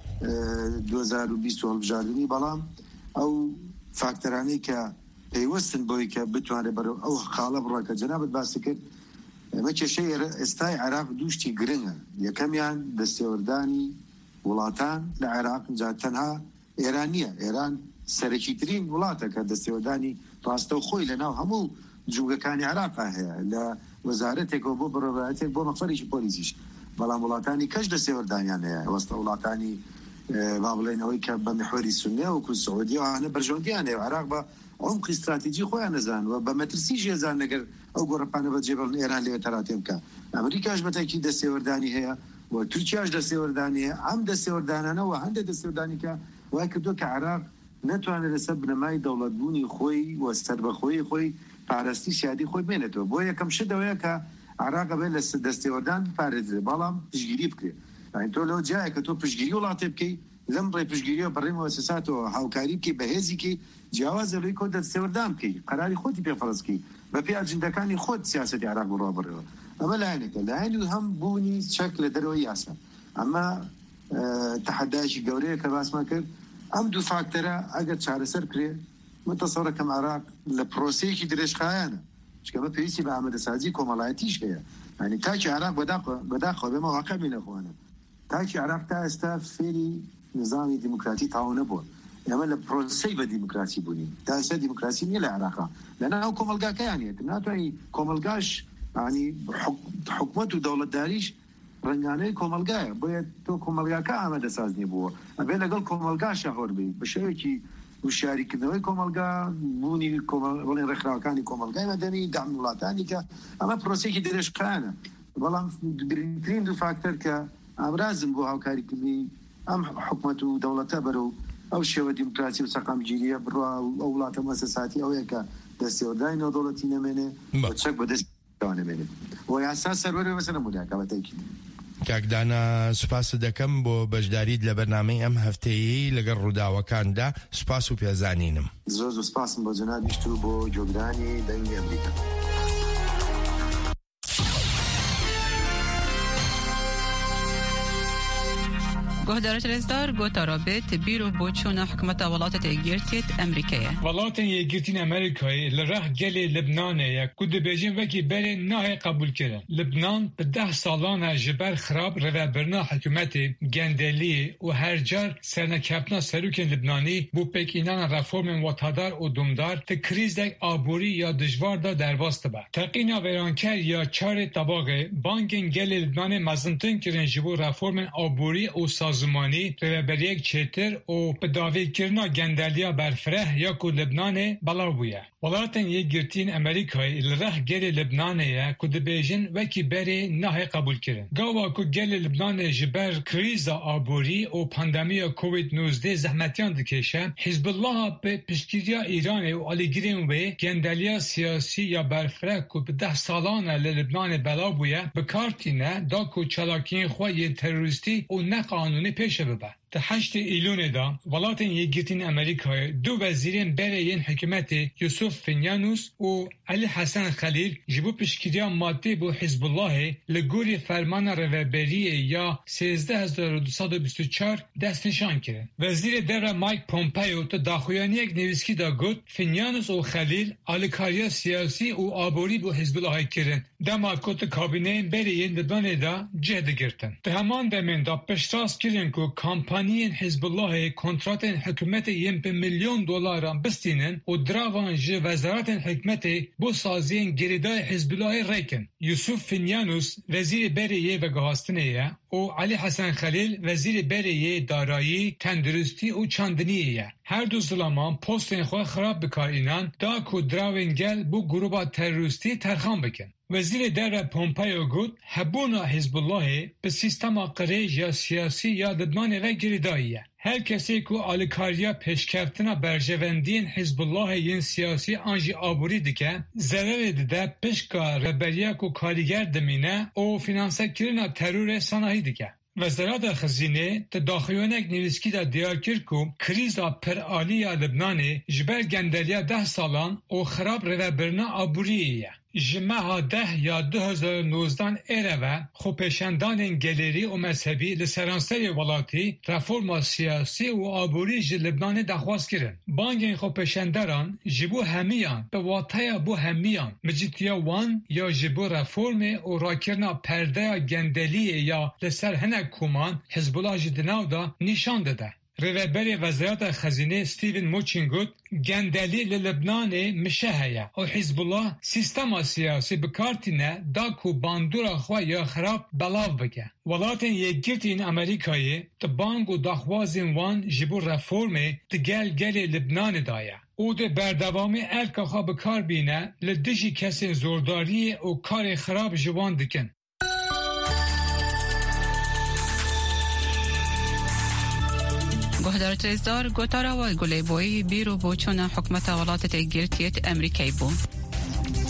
دوو هەزار و بیست هەڵبژاردننی، بەڵام ئەو فاکتەرانەی کە پێیوەستن بۆی کە بتوانێت بەرەو ئەو خاڵە بڕۆکە جەنابەت باسی کرد. ئەمە کێشەی ئێستای عێراق دووشتی گرنگە. یەکەمیان دەستێوەردانی وڵاتان لە عێراق جا تەنها ئێران نییە، ئێران سەرەکیترین وڵاتە کە دەستێوەردانی ڕاستە و خۆی لە ناو هەموو جوگەکانی عێراقا هەیە، لە وەزارەتێکەوە بۆ بڕۆبەتێک بۆ مەخفەرێکی پۆلیسیش، بەڵام وڵاتانی کەش دەستێوەردانیان هەیە. وەستە وڵاتانی با بڵێنەوەی کە بە محوەری سونیە وەکو سعودیەوانە بەرژەوەندیان هەیە. عێراق بە عمقی استراتیجی خۆیان نەزان و بە مەترسی ژێزان نەگەر ئەو گۆڕەپانە بەجێبەڵن ئێران لێ تەراتێ بکە. ئەمریکاش بەتەکی دەستێوەردانی هەیە و تورکیاش دەستێوەردانی هەیە. ئەم دەستێوەردانانەوە هەندێک دەستێوەردانی کە وای کردووە کە عێراق نەتوانێت لەسەر بنەمای دەوڵەتبوونی خۆی و سەربەخۆیی خۆی پارەستی سیادی خۆی بێنێتەوە. بۆ یەکەم شتەوەیە کە عێراق بێت لە دەستێوەردان پارێزرێت، بەڵام پشتگیری بکرێت. تۆ لەو جایە کە تۆ پشتگیری وڵاتێ بکەی، لەم ڕێ پشتگیریەوە بەڕێ مؤسساتەوە هاوکاری بکەی، بەهێزیکی جیاوازە لەوەی کۆ دەستێوەردان بکەی، قەراری خۆتی پێفەرزکەی، بە پێی ئاجندەکانی خۆت سیاسەتی عێراق بڕوا بڕێەوە. ئەمە لایەنێکە. لایەنی هەم بوونی چەک لە دەرەوەی یاسا. ئەمە تەحەدایەکی گەورەیە کە باسمان کرد. ئەم دوو فاکتەرە ئەگەر چارەسەر کرێ، متەسەوڕەکەم عێراق لە پرۆسەیەکی درێژخایانە، چکەمە پێویستی بە ئامادەسازی کۆمەڵایەتیش هەیە. یعنی تاکی عێراق بەداخەوە بێمە واقع بینەخواانە، تاکی عێراق تا ئێستا فێری نظامی دیموکراتی تاو نەبووە. ئێمە لە پرۆسەی بە دیموکراسی بوونین. تا ئێستا دیموکراسی نییە لە عێراقا، لەناو کۆمەلگاکەیانێت. ناتوانانی کۆمەلگاش ینی حکومەت و دەوڵەتداریش ڕنگانەی کۆمەلگایە، بۆیە تۆ کۆمەلگاکە ئامادەسازنی بووە، ئەبێ لەگەڵ کۆمەلگاشە هۆر بێت بە شێوەیەکی وشاریکردنەوەی کۆمەلگا، بوونی بڵێن ڕێکخراوەکانی کۆمەلگای مەدەنی، دام وڵاتانی کە ئەمە پرۆسێکی درێژخایانە. بەڵام گرنگترین دوو فاکتەر کە ئامرازم بۆ هاوکاریکردنی ئەم حکومەت و دەوڵەتە بەرەو ئەو شێوە دیموکراسی و سەقامگیریە بڕوا ئەو وڵاتە مؤسساتی ئەوەیە کە دەستێوەردانی نێودەوڵەتی نەمێنێ بە چەک بەدەست نەمێنێت و یاسا سەروەرێ بەسەر نەمونیاکە بەتەکی. کاکدانا سوپاس دەکەم بۆ بەشداریت لە بەرنامەی ئەم هەفتەیەی لەگەڵ ڕووداوەکاندا. سوپاس و پێزانینم. زۆر زۆر سوپاسم بۆ جەنابیشت و بۆ جۆگرانی دەنگی ئەمریکا. گهدارت رزدار گوتا رابط بیرو بوچون حکومت ولاتت ایگیرتیت امریکایه. ولاتن ایگیرتین امریکایی لراه گل لبنانه یک کد بیجین وکی بره نه قبول کرد. لبنان به ده سالانه جبر خراب روابرنا حکومت گندلی و هر جار سرنکفتنا سروکن لبنانی بو پک اینان رفورم وطادار و دومدار ته کریز دک آبوری یا دجوار دا درباسته با. تقینا ویرانکر یا چار طباقه بانکن گل لبنان مزنتن کرن جبو رفورم آبوری و سازمانی رهبری چتر و به داوی کرنا گندلیا برفره یا کو لبنان بلاویه. ولاتن یگرتین امریکای لره گل لبنانه کد بیجن وکی بری نه قبول کردن. گاوا کو گل لبنان جبر کریز آبوری و پاندمی کووید نوزده زحمتیان دکشه، حزب الله به پشتگیری ایران و آلیگرین و گندلیا سیاسی یا برفره کو به ده سالانه لبنان بلاویه به کارتینه دا کو چلاکین خواه تروریستی و نه قانونی پیش ببر. تا هشت ایلون دا ولاتن یگرتین امریکای دو وزیرین برای حکومت یوسف فنیانوس و علی حسن خلیل جبو پشکیریا ماده بو حزب الله لگوری فرمان رهبری یا سیزده هزار و دویست و بیست و چهار دست نشان کرد. وزیر در مایک پومپیو تا داخویانی یک نویسکی دا گفت فنیانوس و خلیل آلیکاریا سیاسی و آبوری بو حزب الله کردن. دما کت کابینه برای لبنان دا جهد گرتن. تا همان دمین دا پشتاس کردن که کامپانیین حزب الله کنترات حکومت یم به میلیون دلار بستینن و دراوان ج وزارت حکومت بو سازین گریدای حزب الله ریکن. یوسف فنیانوس وزیر بریه و گهاستنیه و علی حسن خلیل وزیر بریه دارایی تندرستی و چاندنیه. هر دو زلامان پستین خواه خراب بکارینان دا کو دراوینگل بو گروبا تروریستی ترخان بکن. وزیر در پومپیو گفت هبونا حزب الله به سیستم قریج یا سیاسی یا لبنان و گریداییه. هر کسی که آلیکاریا پیشکفتنا برجوندین حزب الله ین سیاسی آنجی آبوری دیگه ضرر دیده پشکا ربریا کو کاریگر دمینه و فینانسه کرنا ترور سانایی دیگه. وزارت خزینه تداخلونک نویسکی دا دیار کرد که کریزا پرآلیا لبنان جبر گندلیا ده سالان و خراب روبرنا آبوریه. جمعه ده یا دو هزار و نوزده ایره خو پیشندان گلری و مذهبی لسرانسری ولاتی رفورما سیاسی و آبوری جی لبنان دخواست کرن. بانگین خو پیشندران جبو همیان به واطه بو همیان مجیتیا وان یا جبو رفورم و راکرنا پرده گندلی یا لسر هنک کمان حزب الله جدناو دا نشان داده. رهبر وزارت خزینه ستیون موچین گفت گندلی لبنان مشهیا و حزب الله سیستم سیاسی بکارتینه داکو باندورا خوا یا خراب بلاو بگه. ولاتن یکگرتین امریکایی تبانگ و دخوازین وان جبو رفورم تگل گل لبنان دایا. او ده بردوامی الکا خواه بکار بینه لدجی کسی زورداری و کار خراب جوان دکن. گهدار تریزدار گوتارا و گلی بوی بیرو بوچون حکمت ولایت گرتیت امریکایی بو.